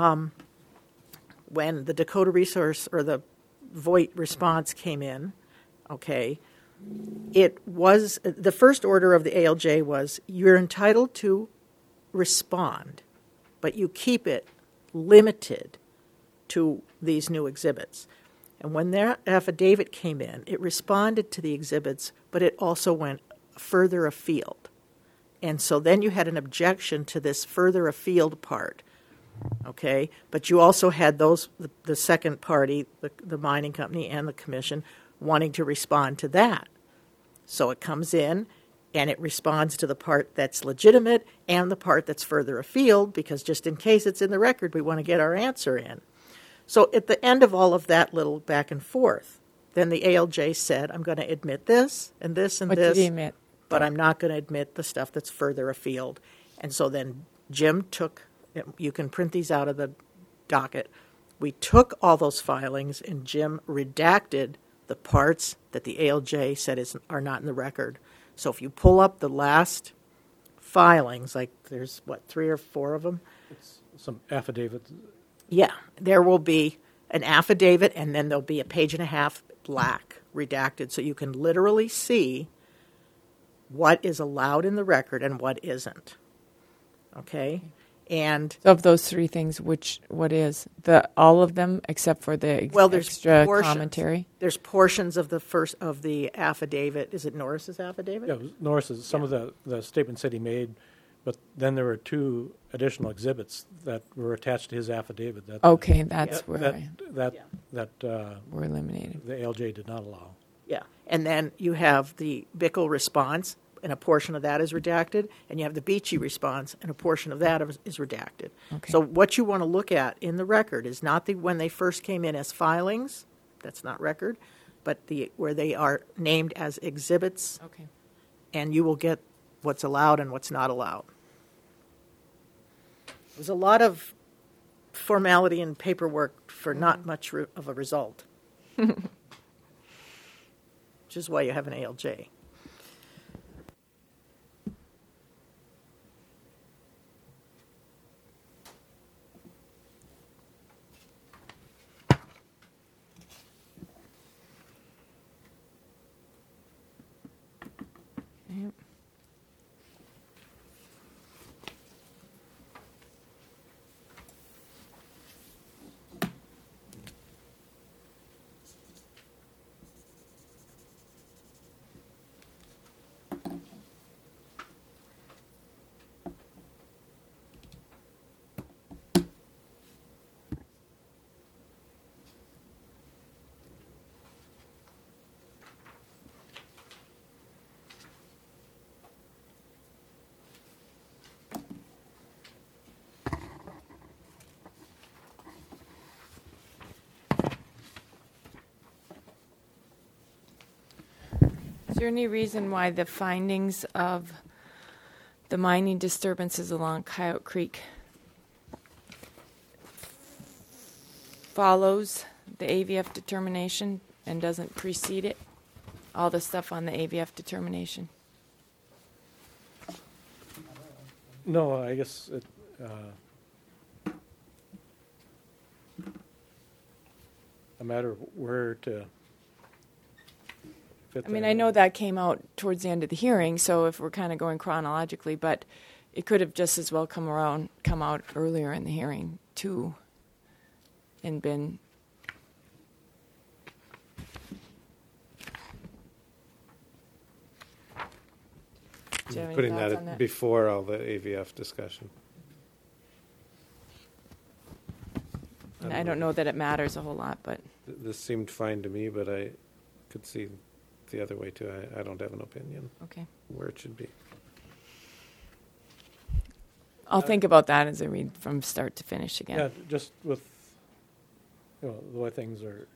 Speaker 5: when the Dakota Resource or the Voight response came in, okay, it was the first order of the ALJ was you're entitled to respond, but you keep it limited to these new exhibits. And when their affidavit came in, it responded to the exhibits, but it also went further afield. And so then you had an objection to this further afield part, okay? But you also had the second party, the mining company and the commission, wanting to respond to that. So it comes in and it responds to the part that's legitimate and the part that's further afield, because just in case it's in the record, we want to get our answer in. So at the end of all of that little back and forth, then the ALJ said, I'm going to admit this and this and
Speaker 1: What
Speaker 5: this,
Speaker 1: did he admit?
Speaker 5: but I'm not going to admit the stuff that's further afield. And so then Jim took, you can print these out of the docket, we took all those filings and Jim redacted the parts that the ALJ said are not in the record. So if you pull up the last filings, like there's, 3 or 4 of them?
Speaker 3: It's some affidavits.
Speaker 5: Yeah, there will be an affidavit, and then there'll be a page and a half black redacted, so you can literally see what is allowed in the record and what isn't. Okay? And
Speaker 1: So of those three things, what is all of them except for the
Speaker 5: there's
Speaker 1: extra
Speaker 5: portions.
Speaker 1: commentary?
Speaker 5: There's portions of the affidavit. Is it Norris's affidavit?
Speaker 3: Yeah, it was Norris's, some of the statements that he made, but then there were 2 additional exhibits that were attached to his affidavit.
Speaker 1: Okay, that's where
Speaker 3: That
Speaker 1: we're eliminated.
Speaker 3: the ALJ did not allow.
Speaker 5: Yeah. And then you have the Bickle response, and a portion of that is redacted, and you have the Beachy response, and a portion of that is redacted.
Speaker 1: Okay.
Speaker 5: So what you want to look at in the record is not when they first came in as filings, that's not record, but where they are named as exhibits,
Speaker 1: Okay.
Speaker 5: and you will get what's allowed and what's not allowed. There's a lot of formality and paperwork for not much of a result, which is why you have an ALJ.
Speaker 1: Yep. Is there any reason why the findings of the mining disturbances along Coyote Creek follows the AVF determination and doesn't precede it? All the stuff on the AVF determination?
Speaker 3: No, I guess a matter of where to fit
Speaker 1: I mean,
Speaker 3: there.
Speaker 1: I know that came out towards the end of the hearing, so if we're kind of going chronologically, but it could have just as well come out earlier in the hearing too, and been. Do you have any
Speaker 2: Putting
Speaker 1: thoughts
Speaker 2: that,
Speaker 1: on that?
Speaker 2: before all the AVF discussion.
Speaker 1: And I don't know that it matters a whole lot, but
Speaker 2: This seemed fine to me, but I could see the other way too. I don't have an opinion
Speaker 1: okay.
Speaker 2: where it should be.
Speaker 1: I'll think about that as I read from start to finish again.
Speaker 3: Yeah, just with the way things are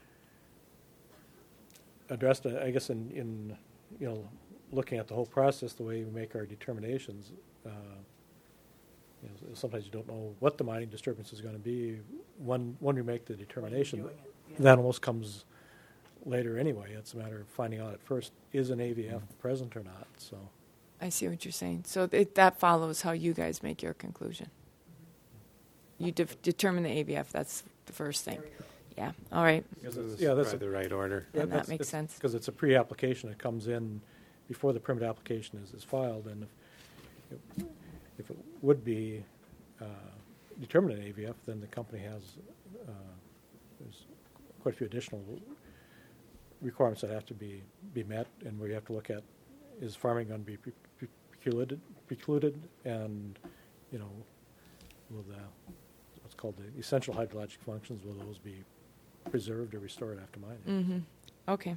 Speaker 3: addressed, I guess in looking at the whole process, the way we make our determinations, sometimes you don't know what the mining disturbance is going to be when we make the determination. That almost comes later anyway. It's a matter of finding out at first, is an AVF present or not. So
Speaker 1: I see what you're saying. So that follows how you guys make your conclusion. You determine the AVF. That's the first thing. Yeah. All right.
Speaker 2: That's
Speaker 3: that's
Speaker 2: probably the right order.
Speaker 1: And that makes sense.
Speaker 3: Because it's a pre-application that comes in before the permit application is filed, and if it would be determined an AVF, then the company has there's quite a few additional requirements that have to be met, and where you have to look at, is farming going to be precluded, and will the what's called the essential hydrologic functions, will those be preserved or restored after mining?
Speaker 1: Mm-hmm. Okay.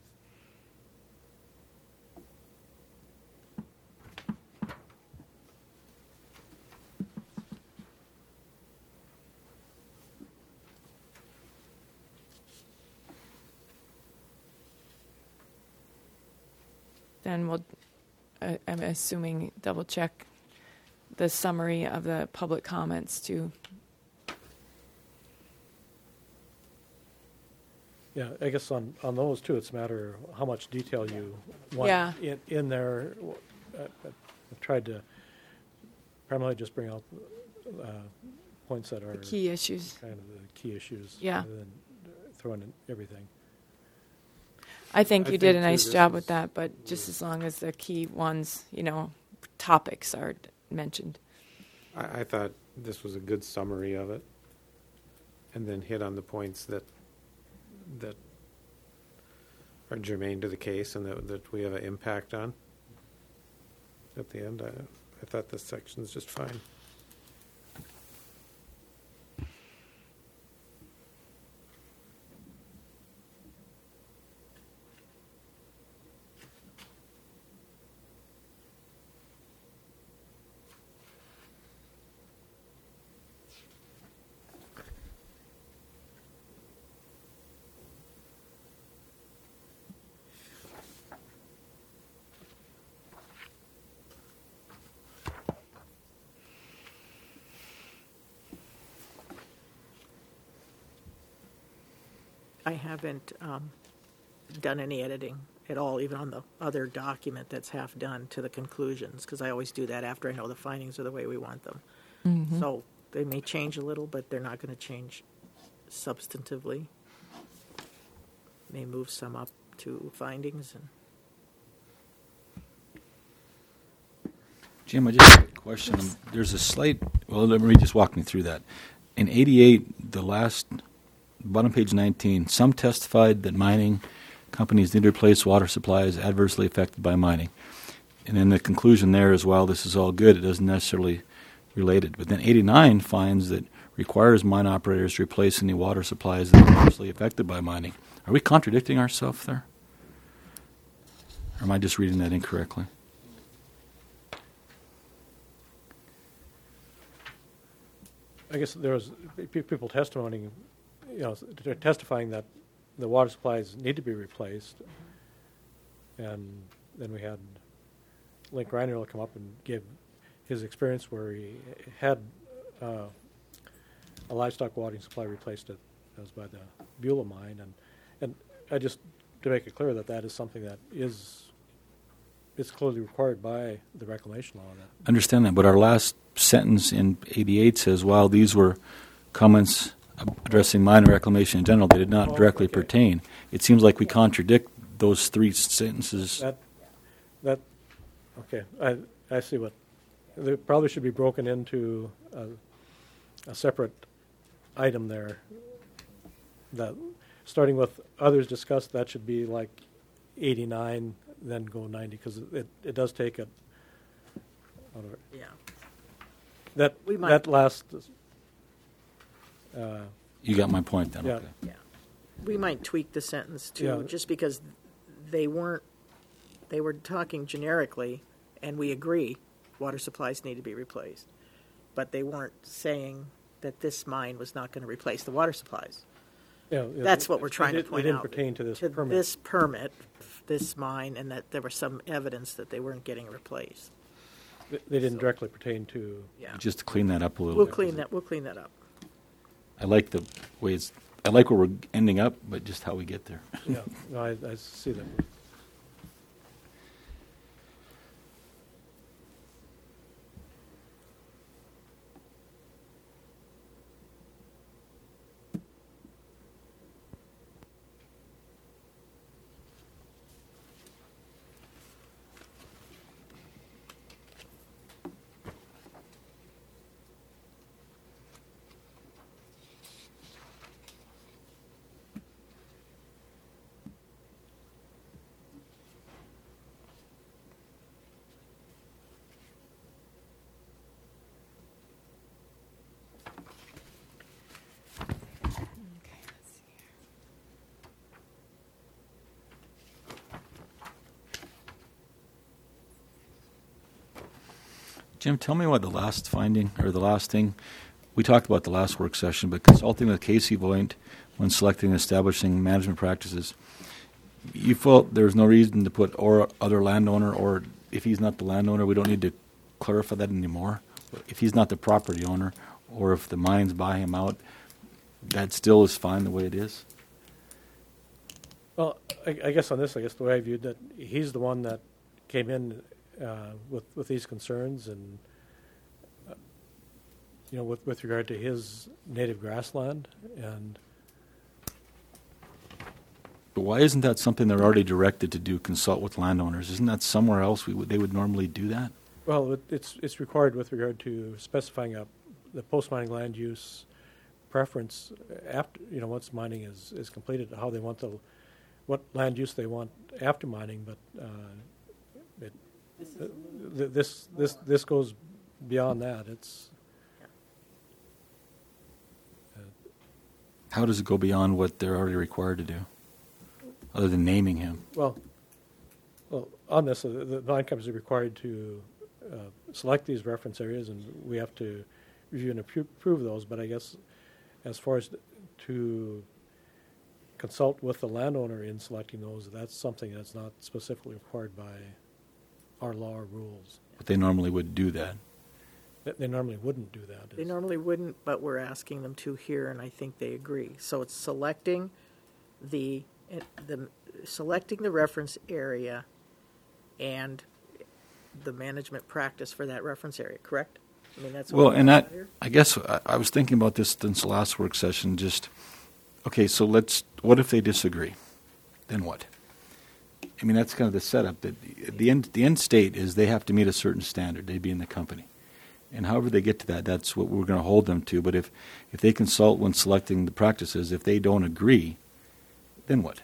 Speaker 1: Then we'll, I'm assuming, double check the summary of the public comments too.
Speaker 3: Yeah, I guess on those too, it's a matter of how much detail you want in there. I've tried to primarily just bring out points that are
Speaker 1: The key issues.
Speaker 3: kind of the key issues,
Speaker 1: Yeah.
Speaker 3: rather than throwing in everything.
Speaker 1: I think
Speaker 2: I
Speaker 1: you did a
Speaker 2: think, too,
Speaker 1: nice
Speaker 2: this
Speaker 1: job
Speaker 2: is-
Speaker 1: with that, but just as long as the key ones, topics are mentioned.
Speaker 2: I thought this was a good summary of it, and then hit on the points that are germane to the case and that we have an impact on. At the end, I thought this section is just fine.
Speaker 5: I haven't done any editing at all, even on the other document that's half done to the conclusions, because I always do that after I know the findings are the way we want them.
Speaker 1: Mm-hmm.
Speaker 5: So they may change a little, but they're not going to change substantively. May move some up to findings. And
Speaker 4: Jim, I just have a question. There's a slight, let me just walk me through that. In 88, the last, bottom page 19, some testified that mining companies need to replace water supplies adversely affected by mining. And then the conclusion there is, while this is all good, it doesn't necessarily relate it. But then 89 finds that requires mine operators to replace any water supplies that are adversely affected by mining. Are we contradicting ourselves there? Or am I just reading that incorrectly?
Speaker 3: I guess there was people testifying that the water supplies need to be replaced, and then we had Link Reiner come up and give his experience where he had a livestock watering supply replaced. That was by the Beulah mine, and I just to make it clear that is something that is clearly required by the reclamation law.
Speaker 4: Understand that, but our last sentence in 88 says, while these were comments addressing mine reclamation in general, they did not directly pertain. It seems like we contradict those three sentences.
Speaker 3: Okay, I see what, they probably should be broken into a separate item there. That, starting with others discussed, that should be like 89, then go 90, because it does take it.
Speaker 5: Yeah.
Speaker 3: That last.
Speaker 4: You got my point then.
Speaker 3: Yeah.
Speaker 4: Okay.
Speaker 5: Yeah. We might tweak the sentence too,
Speaker 3: Yeah.
Speaker 5: just because they were talking generically, and we agree water supplies need to be replaced. But they weren't saying that this mine was not going to replace the water supplies.
Speaker 3: Yeah,
Speaker 5: That's what we're trying to point
Speaker 3: They didn't
Speaker 5: out.
Speaker 3: pertain to this permit.
Speaker 5: This permit, this mine, and that there was some evidence that they weren't getting replaced.
Speaker 3: They didn't directly pertain to.
Speaker 5: Yeah.
Speaker 4: Just to clean that up a little
Speaker 5: We'll
Speaker 4: bit.
Speaker 5: clean that up.
Speaker 4: I like the ways. I like where we're ending up, but just how we get there.
Speaker 3: Yeah, no, I see that.
Speaker 4: Jim, tell me what the last finding, or the last thing, we talked about the last work session, but consulting with Casey Voigt when selecting and establishing management practices, you felt there's no reason to put or other landowner, or if he's not the landowner, we don't need to clarify that anymore. If he's not the property owner, or if the mines buy him out, that still is fine the way it is?
Speaker 3: Well, I guess on this, the way I viewed that, he's the one that came in with these concerns, and with regard to his native grassland, and
Speaker 4: But why isn't that something they're already directed to do, consult with landowners? Isn't that somewhere else they would normally do that?
Speaker 3: well, it's required with regard to specifying the post-mining land use preference after, once mining is completed, how they want what land use they want after mining, but this goes beyond that. It's
Speaker 4: How does it go beyond what they're already required to do, other than naming him?
Speaker 3: well, on this, the mine companies are required to select these reference areas, and we have to review and approve those. But I guess as far as to consult with the landowner in selecting those, that's something that's not specifically required by our law or rules.
Speaker 4: But they normally would do that.
Speaker 3: They normally wouldn't do that.
Speaker 5: They normally wouldn't, but we're asking them to here, and I think they agree. So it's selecting the reference area and the management practice for that reference area, correct? I mean, that's what
Speaker 4: Well,
Speaker 5: we're
Speaker 4: and
Speaker 5: talking
Speaker 4: that,
Speaker 5: about here?
Speaker 4: I guess I was thinking about this since the last work session, okay, so what if they disagree? Then what? I mean, that's kind of the setup. That the end state is they have to meet a certain standard, they being the company. And however they get to that, that's what we're going to hold them to. But if they consult when selecting the practices, if they don't agree, then what?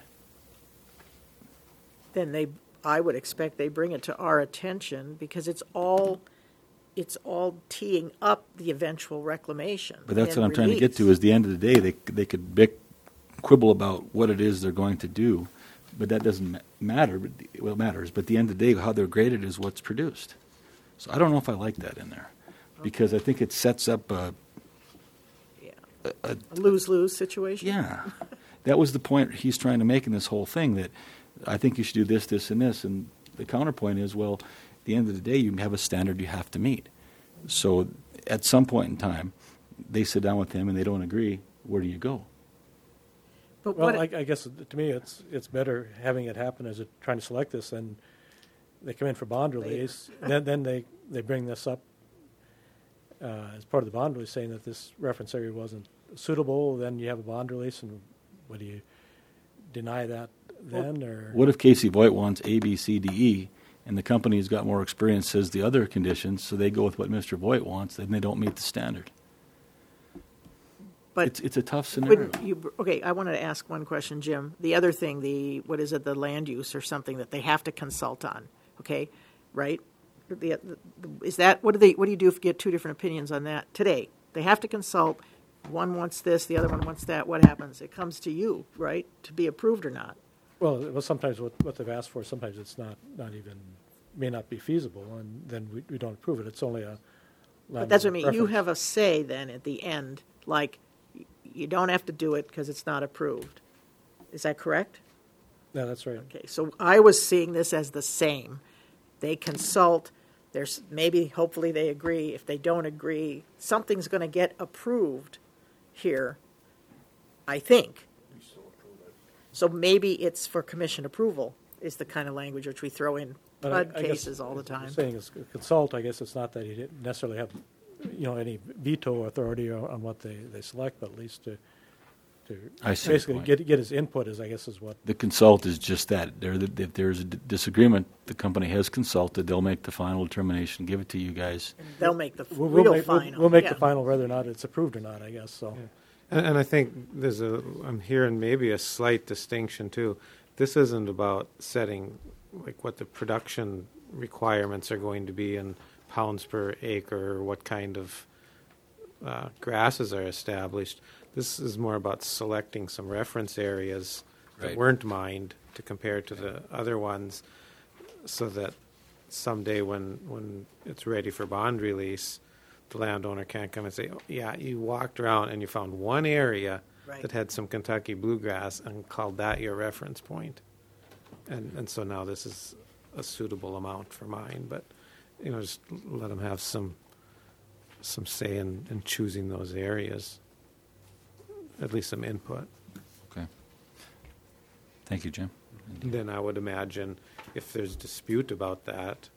Speaker 5: Then I would expect they bring it to our attention, because it's all teeing up the eventual reclamation.
Speaker 4: But that's
Speaker 5: and
Speaker 4: what I'm trying to get to,
Speaker 5: release.
Speaker 4: is the end of the day, they could quibble about what it is they're going to do, but that doesn't matter. Well, it matters, but at the end of the day, how they're graded is what's produced. So I don't know if I like that in there, because I think it sets up a
Speaker 5: lose-lose situation.
Speaker 4: Yeah. That was the point he's trying to make in this whole thing, that I think you should do this, this, and this. And the counterpoint is, well, at the end of the day, you have a standard you have to meet. So at some point in time, they sit down with him and they don't agree. Where do you go?
Speaker 5: But
Speaker 3: Well,
Speaker 5: what
Speaker 3: I guess to me it's better having it happen as trying to select this, and they come in for bond release. Then they bring this up as part of the bond release, saying that this reference area wasn't suitable. Then you have a bond release, and what do you deny that then, or?
Speaker 4: What if Casey Voigt wants A, B, C, D, E, and the company who's got more experience says the other conditions, so they go with what Mr. Voigt wants, then they don't meet the standard?
Speaker 5: But
Speaker 4: it's a tough scenario.
Speaker 5: Okay, I wanted to ask one question, Jim. The other thing, the land use or something that they have to consult on, okay, right? Is that, what do you do if you get two different opinions on that today? They have to consult, one wants this, the other one wants that, what happens? It comes to you, right, to be approved or not?
Speaker 3: Well, sometimes what they've asked for, sometimes it's not even, may not be feasible, and then we don't approve it. It's only a
Speaker 5: But that's what I mean.
Speaker 3: preference.
Speaker 5: You have a say then at the end, like, you don't have to do it because it's not approved. Is that correct?
Speaker 3: Yeah, that's right.
Speaker 5: Okay, so I was seeing this as the same. They consult, there's maybe, hopefully they agree. If they don't agree, something's going to get approved here, I think. So maybe it's for commission approval is the kind of language which we throw in
Speaker 3: But
Speaker 5: PUD
Speaker 3: I guess
Speaker 5: cases all the time.
Speaker 3: Saying is consult, I guess it's not that he didn't necessarily have, any veto authority on what they select, but at least to
Speaker 4: I see your
Speaker 3: basically
Speaker 4: point.
Speaker 3: get his input is what.
Speaker 4: The consult is just that. If there's a disagreement, the company has consulted. They'll make the final determination, give it to you guys.
Speaker 5: They'll make the
Speaker 3: We'll
Speaker 5: real
Speaker 3: make,
Speaker 5: final.
Speaker 3: We'll make
Speaker 5: yeah.
Speaker 3: the final whether or not it's approved or not, I guess, so.
Speaker 2: Yeah. And I think I'm hearing maybe a slight distinction too. This isn't about setting like what the production requirements are going to be in pounds per acre or what kind of grasses are established. This is more about selecting some reference areas that
Speaker 4: Right.
Speaker 2: weren't mined to compare to the other ones so that someday when it's ready for bond release, the landowner can't come and say, oh, yeah, you walked around and you found one area
Speaker 5: Right.
Speaker 2: that had some Kentucky bluegrass and called that your reference point. And so now this is a suitable amount for mine. But, just let them have some say in choosing those areas, at least some input.
Speaker 4: Okay. Thank you, Jim.
Speaker 2: Then I would imagine if there's dispute about that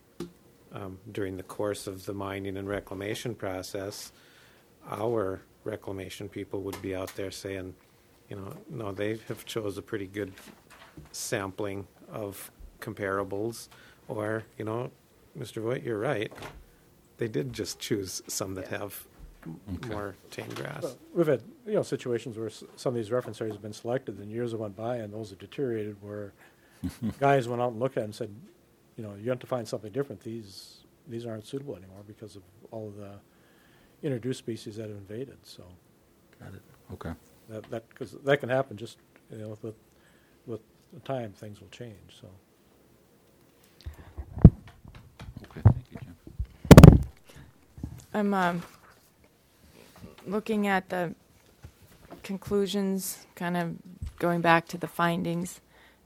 Speaker 2: during the course of the mining and reclamation process, our reclamation people would be out there saying, no, they have chose a pretty good sampling of comparables, or, Mr. Voigt, you're right. They did just choose some that have more tame grass.
Speaker 3: Well, we've had, situations where some of these reference areas have been selected and years have went by and those have deteriorated where guys went out and looked at it and said, you have to find something different. These aren't suitable anymore because of all of the introduced species that have invaded. So
Speaker 4: Got it. Okay.
Speaker 3: because that can happen just, with time things will change. So
Speaker 4: Okay. Thank you, Jim.
Speaker 1: I'm looking at the conclusions, kind of going back to the findings.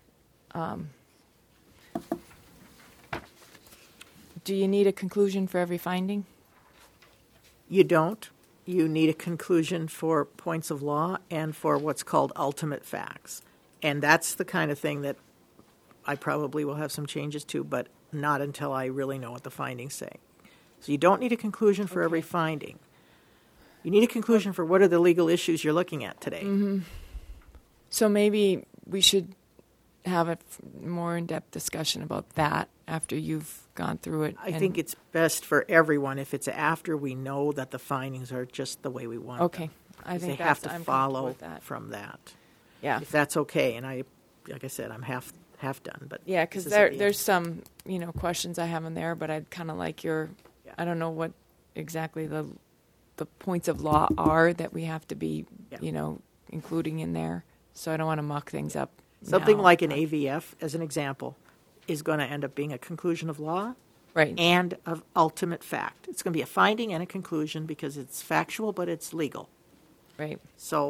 Speaker 1: Do you need a conclusion for every finding?
Speaker 5: You don't. You need a conclusion for points of law and for what's called ultimate facts. And that's the kind of thing that I probably will have some changes to, but not until I really know what the findings say. So you don't need a conclusion for every finding. You need a conclusion for what are the legal issues you're looking at today.
Speaker 1: Mm-hmm. So maybe we should have a more in-depth discussion about that after you've gone through it.
Speaker 5: I think it's best for everyone if it's after we know that the findings are just the way we want
Speaker 1: okay.
Speaker 5: them.
Speaker 1: I
Speaker 5: 'Cause
Speaker 1: think
Speaker 5: they have
Speaker 1: that's,
Speaker 5: to
Speaker 1: I'm
Speaker 5: follow
Speaker 1: comfortable with that.
Speaker 5: from that.
Speaker 1: Yeah.
Speaker 5: If that's okay, and like I said, I'm half done. But
Speaker 1: Yeah, because
Speaker 5: this is at the
Speaker 1: there's some questions I have in there, but I'd kind of like your.
Speaker 5: Yeah.
Speaker 1: I don't know what exactly the points of law are that we have to be
Speaker 5: Yeah.
Speaker 1: including in there. So I don't want to muck things up.
Speaker 5: Something
Speaker 1: now.
Speaker 5: like an AVF, as an example, is going to end up being a conclusion of law
Speaker 1: Right.
Speaker 5: and of ultimate fact. It's going to be a finding and a conclusion because it's factual, but it's legal.
Speaker 1: Right.
Speaker 5: So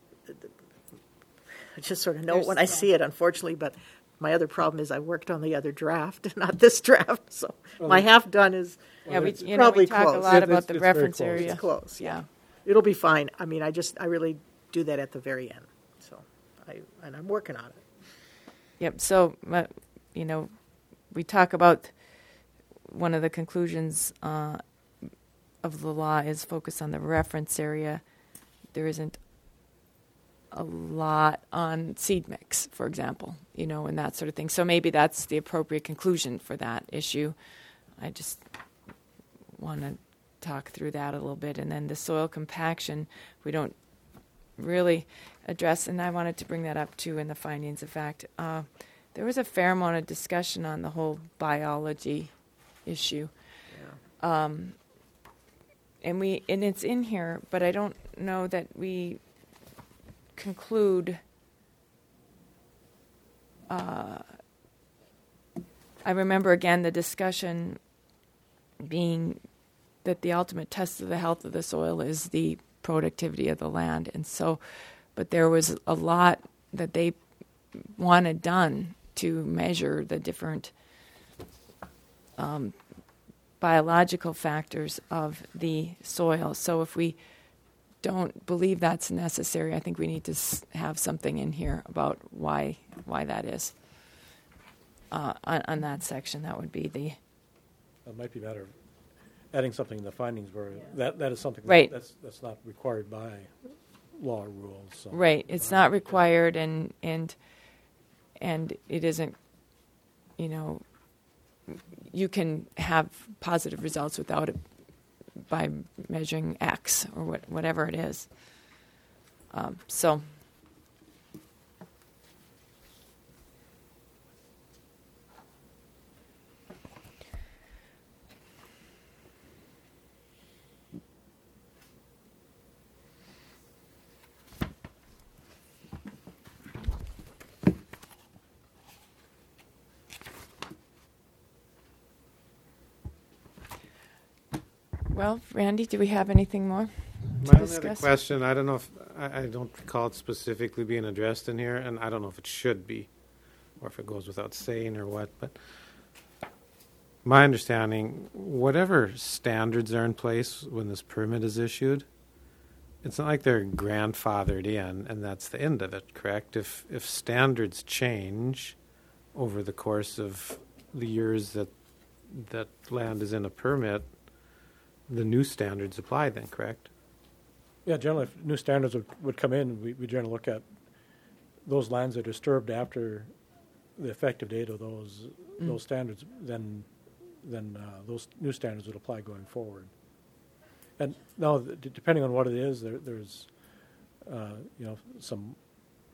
Speaker 5: I just sort of know it when I see it, unfortunately, but my other problem is I worked on the other draft, not this draft. So my half done is
Speaker 1: Yeah, we,
Speaker 3: it's
Speaker 1: we
Speaker 5: probably
Speaker 1: talk
Speaker 5: close.
Speaker 1: a lot
Speaker 3: It's
Speaker 1: about the
Speaker 3: very
Speaker 1: reference
Speaker 3: close.
Speaker 1: area.
Speaker 5: it's close.
Speaker 1: Yeah.
Speaker 5: It'll be fine. I mean, I really do that at the very end. So and I'm working on it.
Speaker 1: Yep. So, we talk about one of the conclusions of the law is focus on the reference area. There isn't a lot on seed mix, for example, and that sort of thing. So maybe that's the appropriate conclusion for that issue. I just want to talk through that a little bit. And then the soil compaction, we don't really address, and I wanted to bring that up too in the findings of fact. There was a fair amount of discussion on the whole biology issue. Yeah. And it's in here, but I don't know that we conclude. I remember again the discussion being that the ultimate test of the health of the soil is the productivity of the land, and so, but there was a lot that they wanted done to measure the different biological factors of the soil. So if we don't believe that's necessary, I think we need to have something in here about why that is. On that section, that would be the.
Speaker 3: It might be better adding something in the findings where that is something
Speaker 1: right.
Speaker 3: that's not required by law or rules. So.
Speaker 1: Right, it's not required, and it isn't. You can have positive results without it by measuring X or whatever it is. So. Well, Randy, do we have anything more to
Speaker 2: My
Speaker 1: discuss?
Speaker 2: other question, I don't know if, I don't recall it specifically being addressed in here, and I don't know if it should be, or if it goes without saying or what, but my understanding, whatever standards are in place when this permit is issued, it's not like they're grandfathered in, and that's the end of it, correct? If standards change over the course of the years that land is in a permit, the new standards apply then, correct?
Speaker 3: Yeah, generally, if new standards would come in, we generally look at those lands that are disturbed after the effective date of those standards, then those new standards would apply going forward. And now, depending on what it is, there's some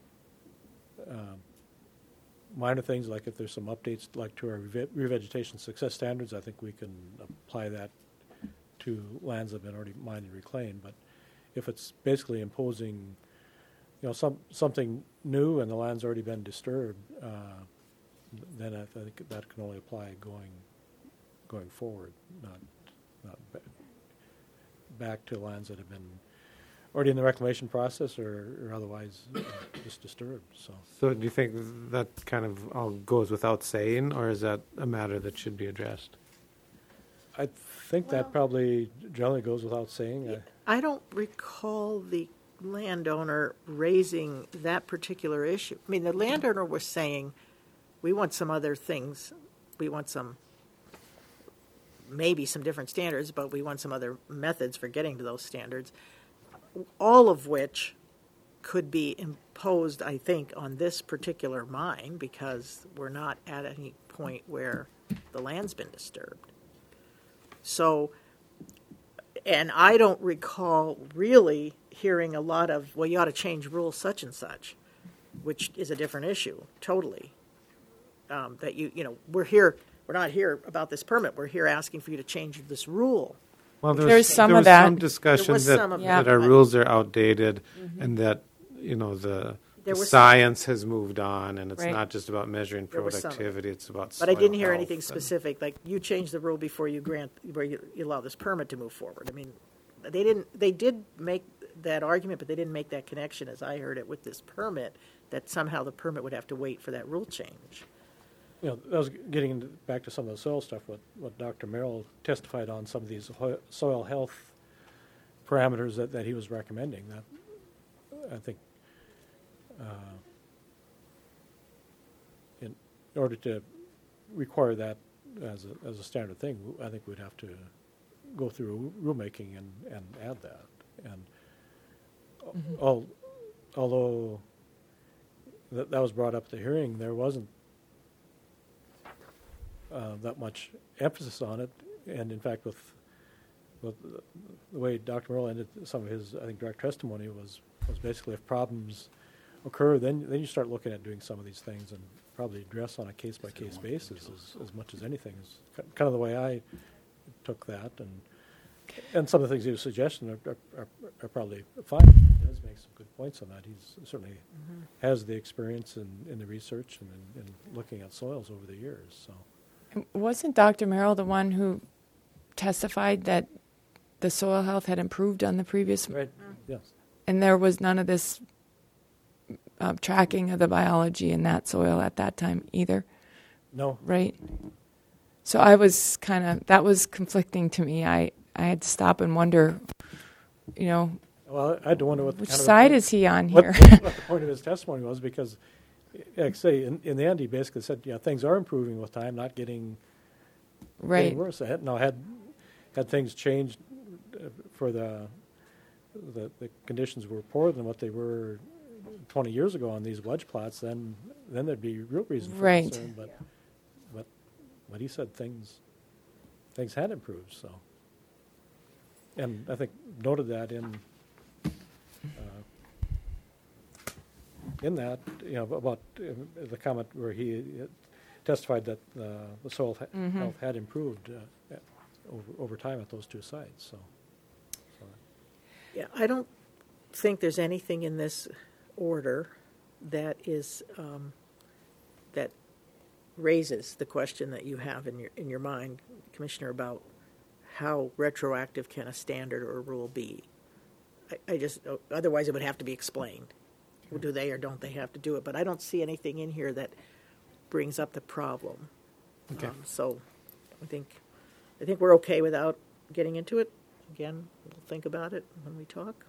Speaker 3: minor things, like if there's some updates like to our revegetation success standards, I think we can apply that to lands that have been already mined and reclaimed. But if it's basically imposing, something new and the land's already been disturbed, then I think that can only apply going forward, not back to lands that have been already in the reclamation process or otherwise just disturbed. So
Speaker 2: do you think that kind of all goes without saying, or is that a matter that should be addressed?
Speaker 3: I think that probably generally goes without saying.
Speaker 5: I don't recall the landowner raising that particular issue. I mean, the landowner was saying, we want some other things. We want maybe some different standards, but we want some other methods for getting to those standards, all of which could be imposed, I think, on this particular mine because we're not at any point where the land's been disturbed. So, and I don't recall really hearing a lot of, well, you ought to change rule such and such, which is a different issue, totally. That we're not here about this permit. We're here asking for you to change this rule.
Speaker 2: Well,
Speaker 1: there was some
Speaker 2: discussion that our rules are outdated, and that the science has moved on, and it's not just about measuring productivity; it's about.
Speaker 5: But I didn't hear anything specific, like you change the rule before you allow this permit to move forward. I mean, they did make that argument, but they didn't make that connection, as I heard it, with this permit, that somehow the permit would have to wait for that rule change.
Speaker 3: That was getting back to some of the soil stuff, what Dr. Merrill testified on, some of these soil health parameters that he was recommending. That I think in order to require that as a standard thing, I think we'd have to go through rulemaking and add that. And all although that was brought up at the hearing, there wasn't that much emphasis on it. And in fact, with the way Dr. Merle ended some of his, I think, direct testimony was basically if problems occur, then you start looking at doing some of these things and probably address on a case-by-case basis as much as anything. Is kind of the way I took that. And some of the things he was suggesting are probably fine. He does make some good points on that. He's certainly has the experience in the research and in looking at soils over the years. So,
Speaker 1: wasn't Dr. Merrill the one who testified that the soil health had improved on the previous?
Speaker 3: right? Yes.
Speaker 1: And there was none of this tracking of the biology in that soil at that time either,
Speaker 3: No.
Speaker 1: right? So I was that was conflicting to me. I had to stop and wonder,
Speaker 3: Well, I had to wonder what
Speaker 1: which side is he on
Speaker 3: what
Speaker 1: here?
Speaker 3: what the point of his testimony was, because, like I say, in the end, he basically said, things are improving with time, not getting
Speaker 1: Right.
Speaker 3: worse. Had things changed for the conditions were poorer than what they were 20 years ago on these wedge plots, then there'd be real reason for
Speaker 1: Right.
Speaker 3: concern. But he said things had improved. So, and I think noted that in that about the comment where he testified that the soil health had improved over time at those two sites. So.
Speaker 5: Yeah, I don't think there's anything in this order that is that raises the question that you have in your mind, Commissioner, about how retroactive can a standard or a rule be. I just otherwise it would have to be explained. Do they or don't they have to do it? But I don't see anything in here that brings up the problem.
Speaker 2: Okay.
Speaker 5: So I think we're okay without getting into it. Again, we'll think about it when we talk.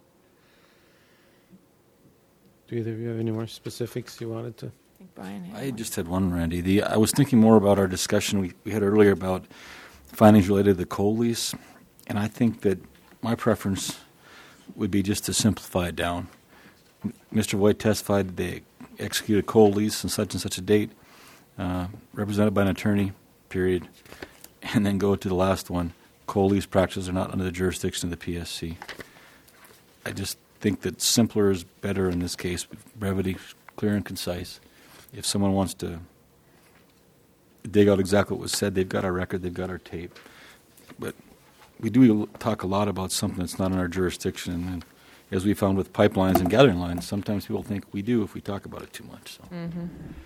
Speaker 2: Do either of you have any more specifics you wanted to?
Speaker 1: I think Brian had
Speaker 4: I
Speaker 1: one.
Speaker 4: just had one, Randy. I was thinking more about our discussion we had earlier about findings related to the coal lease, and I think that my preference would be just to simplify it down. Mr. Voigt testified that they executed a coal lease on such and such a date, represented by an attorney, period, and then go to the last one. Coal lease practices are not under the jurisdiction of the PSC. I just think that simpler is better in this case. Brevity, clear and concise. If someone wants to dig out exactly what was said, they've got our record, they've got our tape. But we do talk a lot about something that's not in our jurisdiction. And as we found with pipelines and gathering lines, sometimes people think we do if we talk about it too much. So.
Speaker 1: Mm-hmm.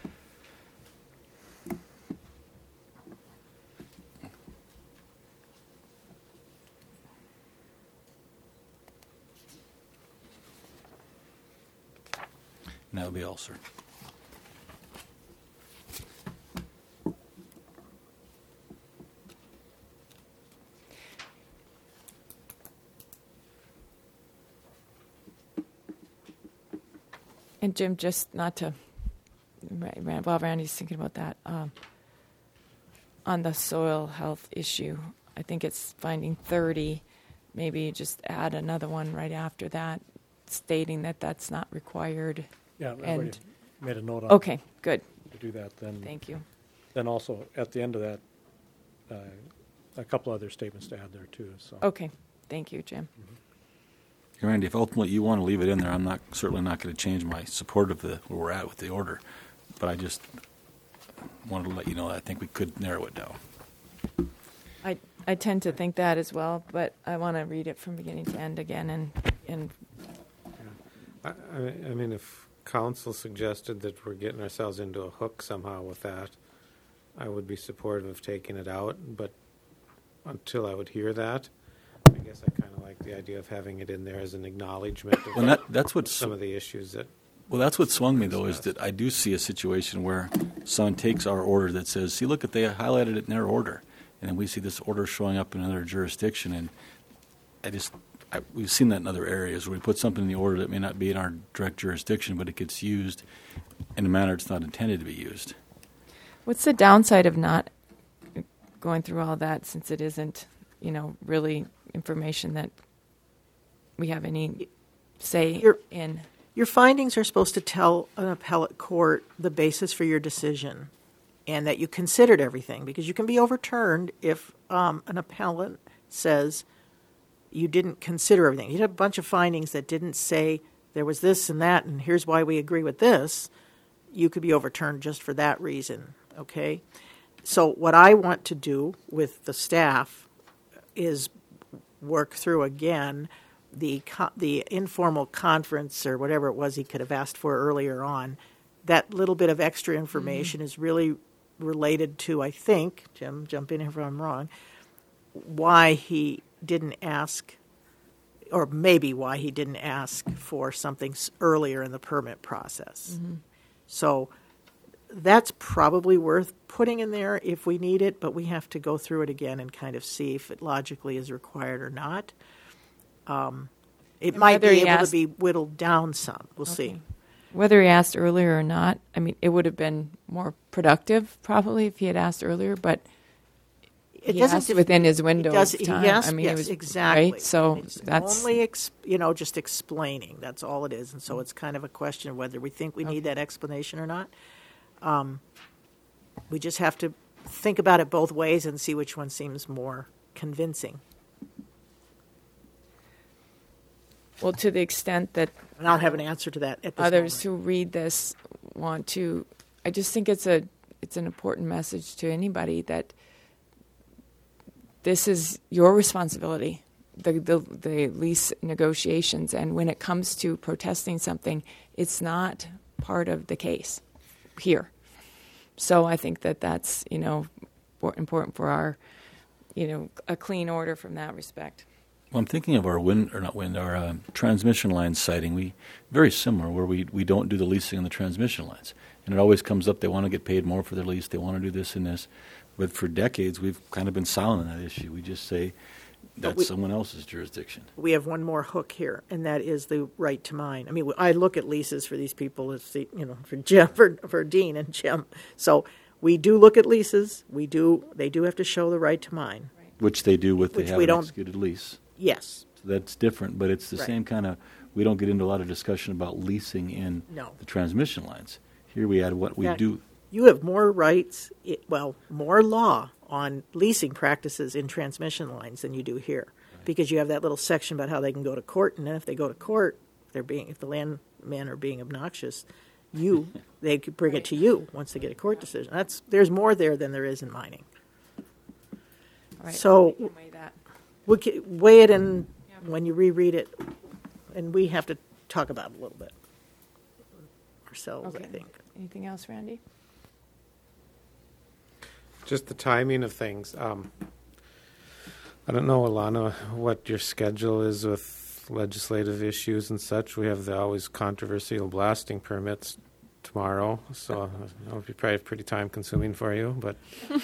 Speaker 4: And that would be all, sir.
Speaker 1: And Jim, just not to, while Randy's thinking about that, on the soil health issue, I think it's finding 30. Maybe you just add another one right after that, stating that that's not required.
Speaker 3: Yeah, I
Speaker 1: And-
Speaker 3: already made a note on
Speaker 1: Okay, good.
Speaker 3: to do that. Then
Speaker 1: Thank you.
Speaker 3: Then also at the end of that, a couple other statements to add there too. So.
Speaker 1: Okay, thank you, Jim.
Speaker 4: Randy, if ultimately you want to leave it in there, I'm certainly not going to change my support of where we're at with the order. But I just wanted to let you know that I think we could narrow it down.
Speaker 1: I tend to think that as well, but I want to read it from beginning to end again. And
Speaker 2: I mean, if council suggested that we're getting ourselves into a hook somehow with that, I would be supportive of taking it out. But until I would hear that, I guess I kind of like the idea of having it in there as an acknowledgement of
Speaker 4: Well, that's what
Speaker 2: some of the issues that.
Speaker 4: Well, that's what swung me, though, is that I do see a situation where someone takes our order that says, see, look, they highlighted it in their order. And then we see this order showing up in another jurisdiction. And we've seen that in other areas where we put something in the order that may not be in our direct jurisdiction, but it gets used in a manner it's not intended to be used.
Speaker 1: what's the downside of not going through all that, since it isn't, really information that we have any say in?
Speaker 5: Your findings are supposed to tell an appellate court the basis for your decision and that you considered everything, because you can be overturned if an appellant says you didn't consider everything. You had a bunch of findings that didn't say there was this and that and here's why we agree with this. You could be overturned just for that reason, okay? So what I want to do with the staff is work through again the informal conference or whatever it was he could have asked for earlier on. That little bit of extra information is really related to, I think, Jim, jump in if I'm wrong, why he didn't ask, or maybe why he didn't ask for something earlier in the permit process. Mm-hmm. So that's probably worth putting in there if we need it, but we have to go through it again and kind of see if it logically is required or not. It might be able to be whittled down some. We'll see.
Speaker 1: Whether he asked earlier or not, I mean, it would have been more productive probably if he had asked earlier, but he asked within his window of time.
Speaker 5: Yes,
Speaker 1: I mean, it was,
Speaker 5: exactly.
Speaker 1: Right? So
Speaker 5: it's
Speaker 1: that's
Speaker 5: only just explaining. That's all it is, and so it's kind of a question of whether we think we need that explanation or not. We just have to think about it both ways and see which one seems more convincing.
Speaker 1: Well, to the extent that
Speaker 5: and I'll have an answer to that at this
Speaker 1: others
Speaker 5: moment.
Speaker 1: who read this want to, I just think it's an important message to anybody that this is your responsibility, the lease negotiations, and when it comes to protesting something, it's not part of the case here. So I think that's important for our a clean order from that respect.
Speaker 4: Well, I'm thinking of our our transmission line siting. We very similar where we don't do the leasing on the transmission lines, and it always comes up. They want to get paid more for their lease. They want to do this and this, but for decades we've kind of been silent on that issue. We just say that's someone else's jurisdiction.
Speaker 5: We have one more hook here, and that is the right to mine. I mean, I look at leases for these people as for Jim, for Dean and Jim. So we do look at leases. They do have to show the right to mine,
Speaker 4: which they do with they have an executed lease.
Speaker 5: Yes.
Speaker 4: So that's different, but it's the same kind of, we don't get into a lot of discussion about leasing in the transmission lines. Here we add what we do.
Speaker 5: You have more rights, more law on leasing practices in transmission lines than you do here. Right. Because you have that little section about how they can go to court, and then if they go to court, if the landmen are being obnoxious, they could bring it to you once they get a court decision. There's more there than there is in mining.
Speaker 1: All right.
Speaker 5: So we can weigh it in when you reread it, and we have to talk about it a little bit ourselves, I think.
Speaker 1: Anything else, Randy?
Speaker 2: Just the timing of things. I don't know, Alana, what your schedule is with legislative issues and such. We have the always controversial blasting permits tomorrow, so it'll be probably pretty time-consuming for you. But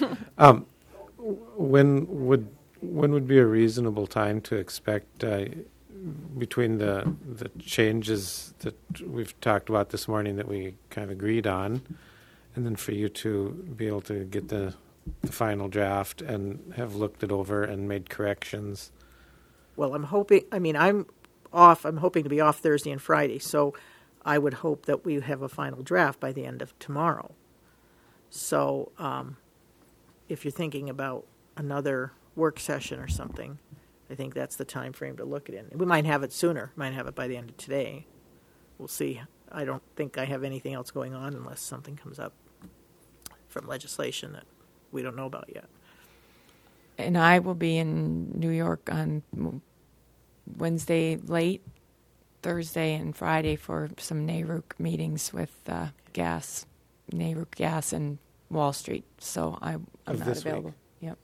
Speaker 2: when would be a reasonable time to expect between the changes that we've talked about this morning that we kind of agreed on, and then for you to be able to get the final draft and have looked it over and made corrections?
Speaker 5: Well, I'm hoping to be off Thursday and Friday, so I would hope that we have a final draft by the end of tomorrow. So if you're thinking about another work session or something, I think that's the time frame to look at it. We might have it sooner. Might have it by the end of today. We'll see. I don't think I have anything else going on unless something comes up from legislation that we don't know about yet.
Speaker 1: And I will be in New York on Wednesday late, Thursday and Friday for some NARUC meetings with NARUC Gas and Wall Street. So I'm not available.
Speaker 2: Week.
Speaker 1: Yep.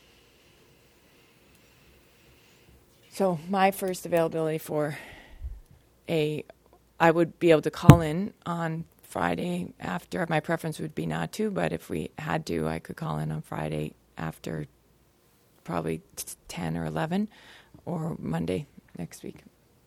Speaker 1: So my first availability I would be able to call in on Friday after. My preference would be not to, but if we had to, I could call in on Friday after probably 10 or 11 or Monday next week.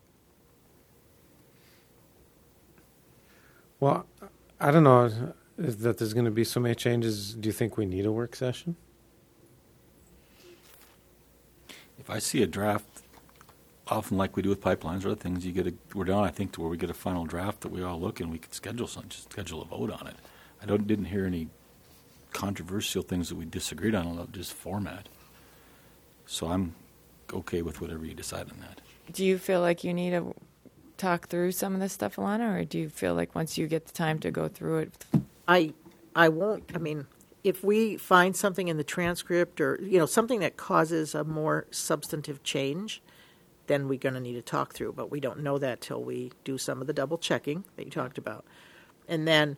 Speaker 2: Well, I don't know that there's going to be so many changes. Do you think we need a work session?
Speaker 4: If I see a draft often like we do with pipelines or other things, we're down, I think, to where we get a final draft that we all look and we can just schedule a vote on it. I didn't hear any controversial things that we disagreed on about just format. So I'm okay with whatever you decide on that.
Speaker 1: Do you feel like you need to talk through some of this stuff, Alana, or do you feel like once you get the time to go through it?
Speaker 5: I won't. I mean, if we find something in the transcript or, something that causes a more substantive change, then we're going to need to talk through. But we don't know that till we do some of the double checking that you talked about. And then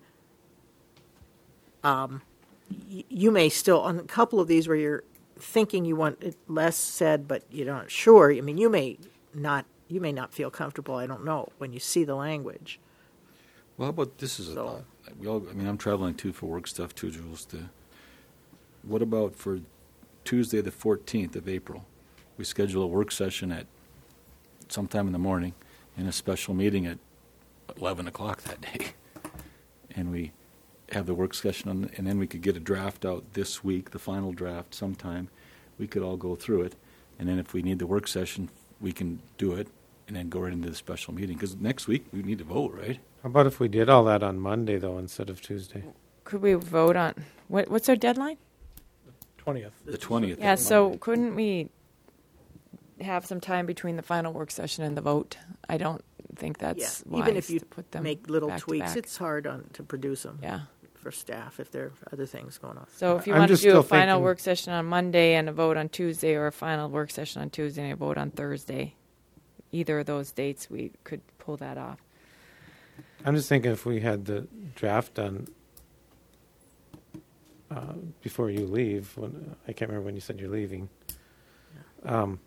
Speaker 5: you may still, on a couple of these where you're thinking you want it less said, but you're not sure. I mean, you may not feel comfortable. I don't know when you see the language.
Speaker 4: Well, how about this is a thought. I'm traveling too for work stuff too, Jules. What about for Tuesday the 14th of April? We schedule a work session at sometime in the morning and a special meeting at 11 o'clock that day. And we have the work session, and then we could get a draft out this week, the final draft sometime. We could all go through it. And then if we need the work session, we can do it and then go right into the special meeting. Because next week we need to vote, right?
Speaker 2: How about if we did all that on Monday, though, instead of Tuesday?
Speaker 1: Could we vote on, what's our deadline?
Speaker 3: 20th.
Speaker 4: The 20th.
Speaker 1: Yeah, so couldn't we have some time between the final work session and the vote? I don't think that's wise
Speaker 5: even if you
Speaker 1: to put them
Speaker 5: make little
Speaker 1: back to
Speaker 5: tweaks,
Speaker 1: back.
Speaker 5: it's hard to produce them.
Speaker 1: Yeah.
Speaker 5: For staff if there are other things going on.
Speaker 1: So if you
Speaker 2: I'm
Speaker 1: want to
Speaker 2: just
Speaker 1: do a
Speaker 2: still
Speaker 1: final
Speaker 2: thinking-
Speaker 1: work session on Monday and a vote on Tuesday, or a final work session on Tuesday and a vote on Thursday, either of those dates, we could pull that off.
Speaker 2: I'm just thinking if we had the draft done before you leave, I can't remember when you said you're leaving. I'm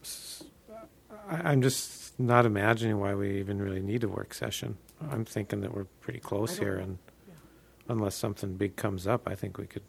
Speaker 2: just not imagining why we even really need a work session. I'm thinking that we're pretty close here, and unless something big comes up, I think we could.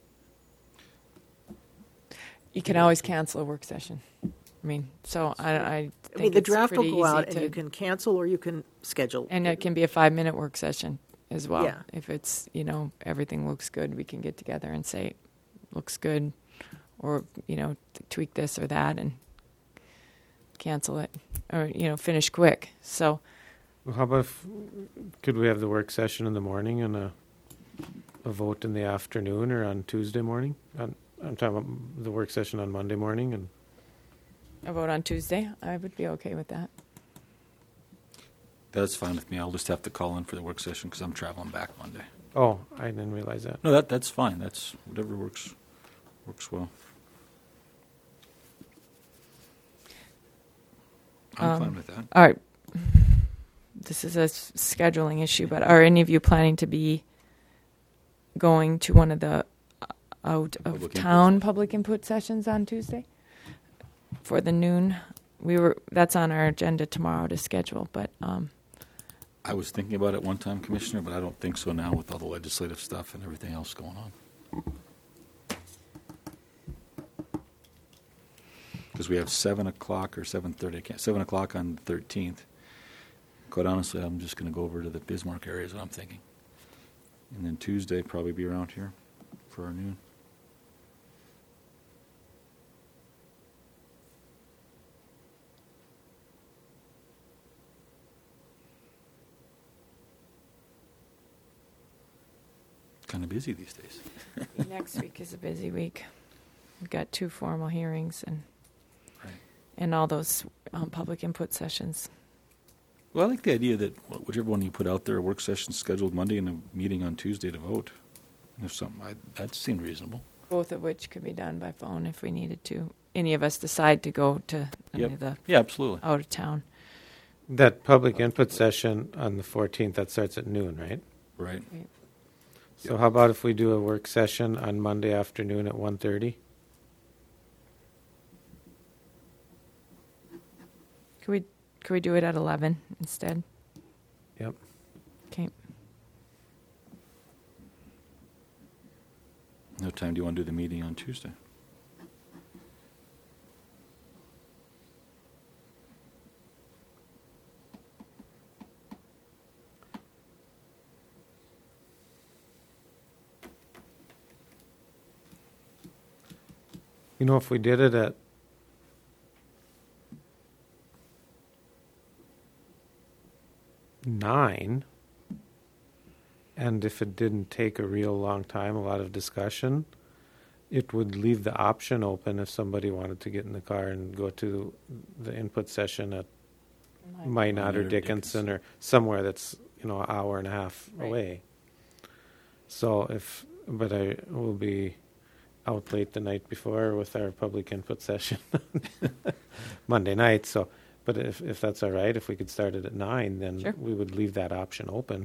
Speaker 1: You can always cancel a work session. I mean, so I think
Speaker 5: the
Speaker 1: it's
Speaker 5: draft will
Speaker 1: pretty
Speaker 5: go out,
Speaker 1: easy
Speaker 5: and you can cancel or you can schedule.
Speaker 1: and it can be a 5-minute work session as well.
Speaker 5: Yeah.
Speaker 1: If it's, everything looks good, we can get together and say, looks good, or, tweak this or that and cancel it, or, finish quick. So
Speaker 2: Well, how about could we have the work session in the morning and a vote in the afternoon, or on Tuesday morning? I'm talking about the work session on Monday morning and.
Speaker 1: a vote on Tuesday, I would be okay with that.
Speaker 4: That's fine with me. I'll just have to call in for the work session because I'm traveling back Monday.
Speaker 2: Oh, I didn't realize that.
Speaker 4: No, that's fine. That's whatever works well. I'm fine with that.
Speaker 1: All right. This is a scheduling issue, but are any of you planning to be going to one of the out-of-town public input sessions on Tuesday for the noon? That's on our agenda tomorrow to schedule, but
Speaker 4: I was thinking about it one time, Commissioner, but I don't think so now with all the legislative stuff and everything else going on. Because we have 7 o'clock or 7:30, 7 o'clock on the 13th. Quite honestly, I'm just going to go over to the Bismarck area is what I'm thinking. And then Tuesday, probably be around here for our noon. Kind of busy these days.
Speaker 1: next week is a busy week. We've got 2 formal hearings
Speaker 4: Right.
Speaker 1: and all those public input sessions.
Speaker 4: Well, I like the idea that whichever one you put out there, a work session scheduled Monday and a meeting on Tuesday to vote. If something, that seemed reasonable.
Speaker 1: Both of which could be done by phone if we needed to. Any of us decide to go to any of the
Speaker 4: Yeah, absolutely.
Speaker 1: out of town.
Speaker 2: That public input session on the 14th, that starts at noon, right?
Speaker 4: Right.
Speaker 2: So how about if we do a work session on Monday afternoon at 1:30?
Speaker 1: Could we do it at 11 instead?
Speaker 2: Yep.
Speaker 1: Okay.
Speaker 4: What time do you want to do the meeting on Tuesday?
Speaker 2: If we did it at 9, and if it didn't take a real long time, a lot of discussion, it would leave the option open if somebody wanted to get in the car and go to the input session at Minot or Dickinson or somewhere that's, an hour and a half away. So but I will be out late the night before with our public input session Monday night. So, but if that's all right, if we could start it at 9, then
Speaker 1: Sure.
Speaker 2: we would leave that option open.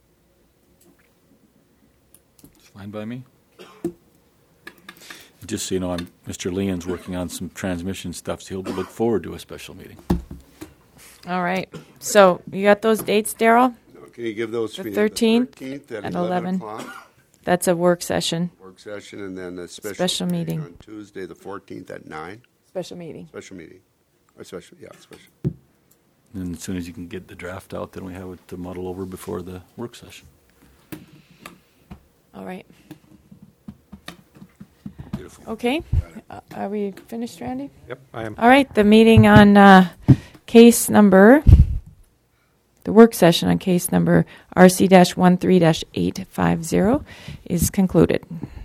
Speaker 4: It's fine by me. Just so you know, Mr. Leon's working on some transmission stuff, so he'll look forward to a special meeting.
Speaker 1: All right. So you got those dates, Daryl?
Speaker 7: Can you give those
Speaker 1: The
Speaker 7: to me?
Speaker 1: 13th
Speaker 7: at
Speaker 1: at
Speaker 7: 11
Speaker 1: 11.
Speaker 7: o'clock,
Speaker 1: That's a work session.
Speaker 7: work session, and then a
Speaker 1: Special meeting.
Speaker 7: on Tuesday, the 14th at 9.
Speaker 1: Special meeting.
Speaker 7: Special meeting. Or special.
Speaker 4: And as soon as you can get the draft out, then we have it to muddle over before the work session.
Speaker 1: All right.
Speaker 4: Beautiful.
Speaker 1: Okay. Are we finished, Randy?
Speaker 2: Yep, I am.
Speaker 1: All right. The meeting on the work session on case number RC-13-850 is concluded.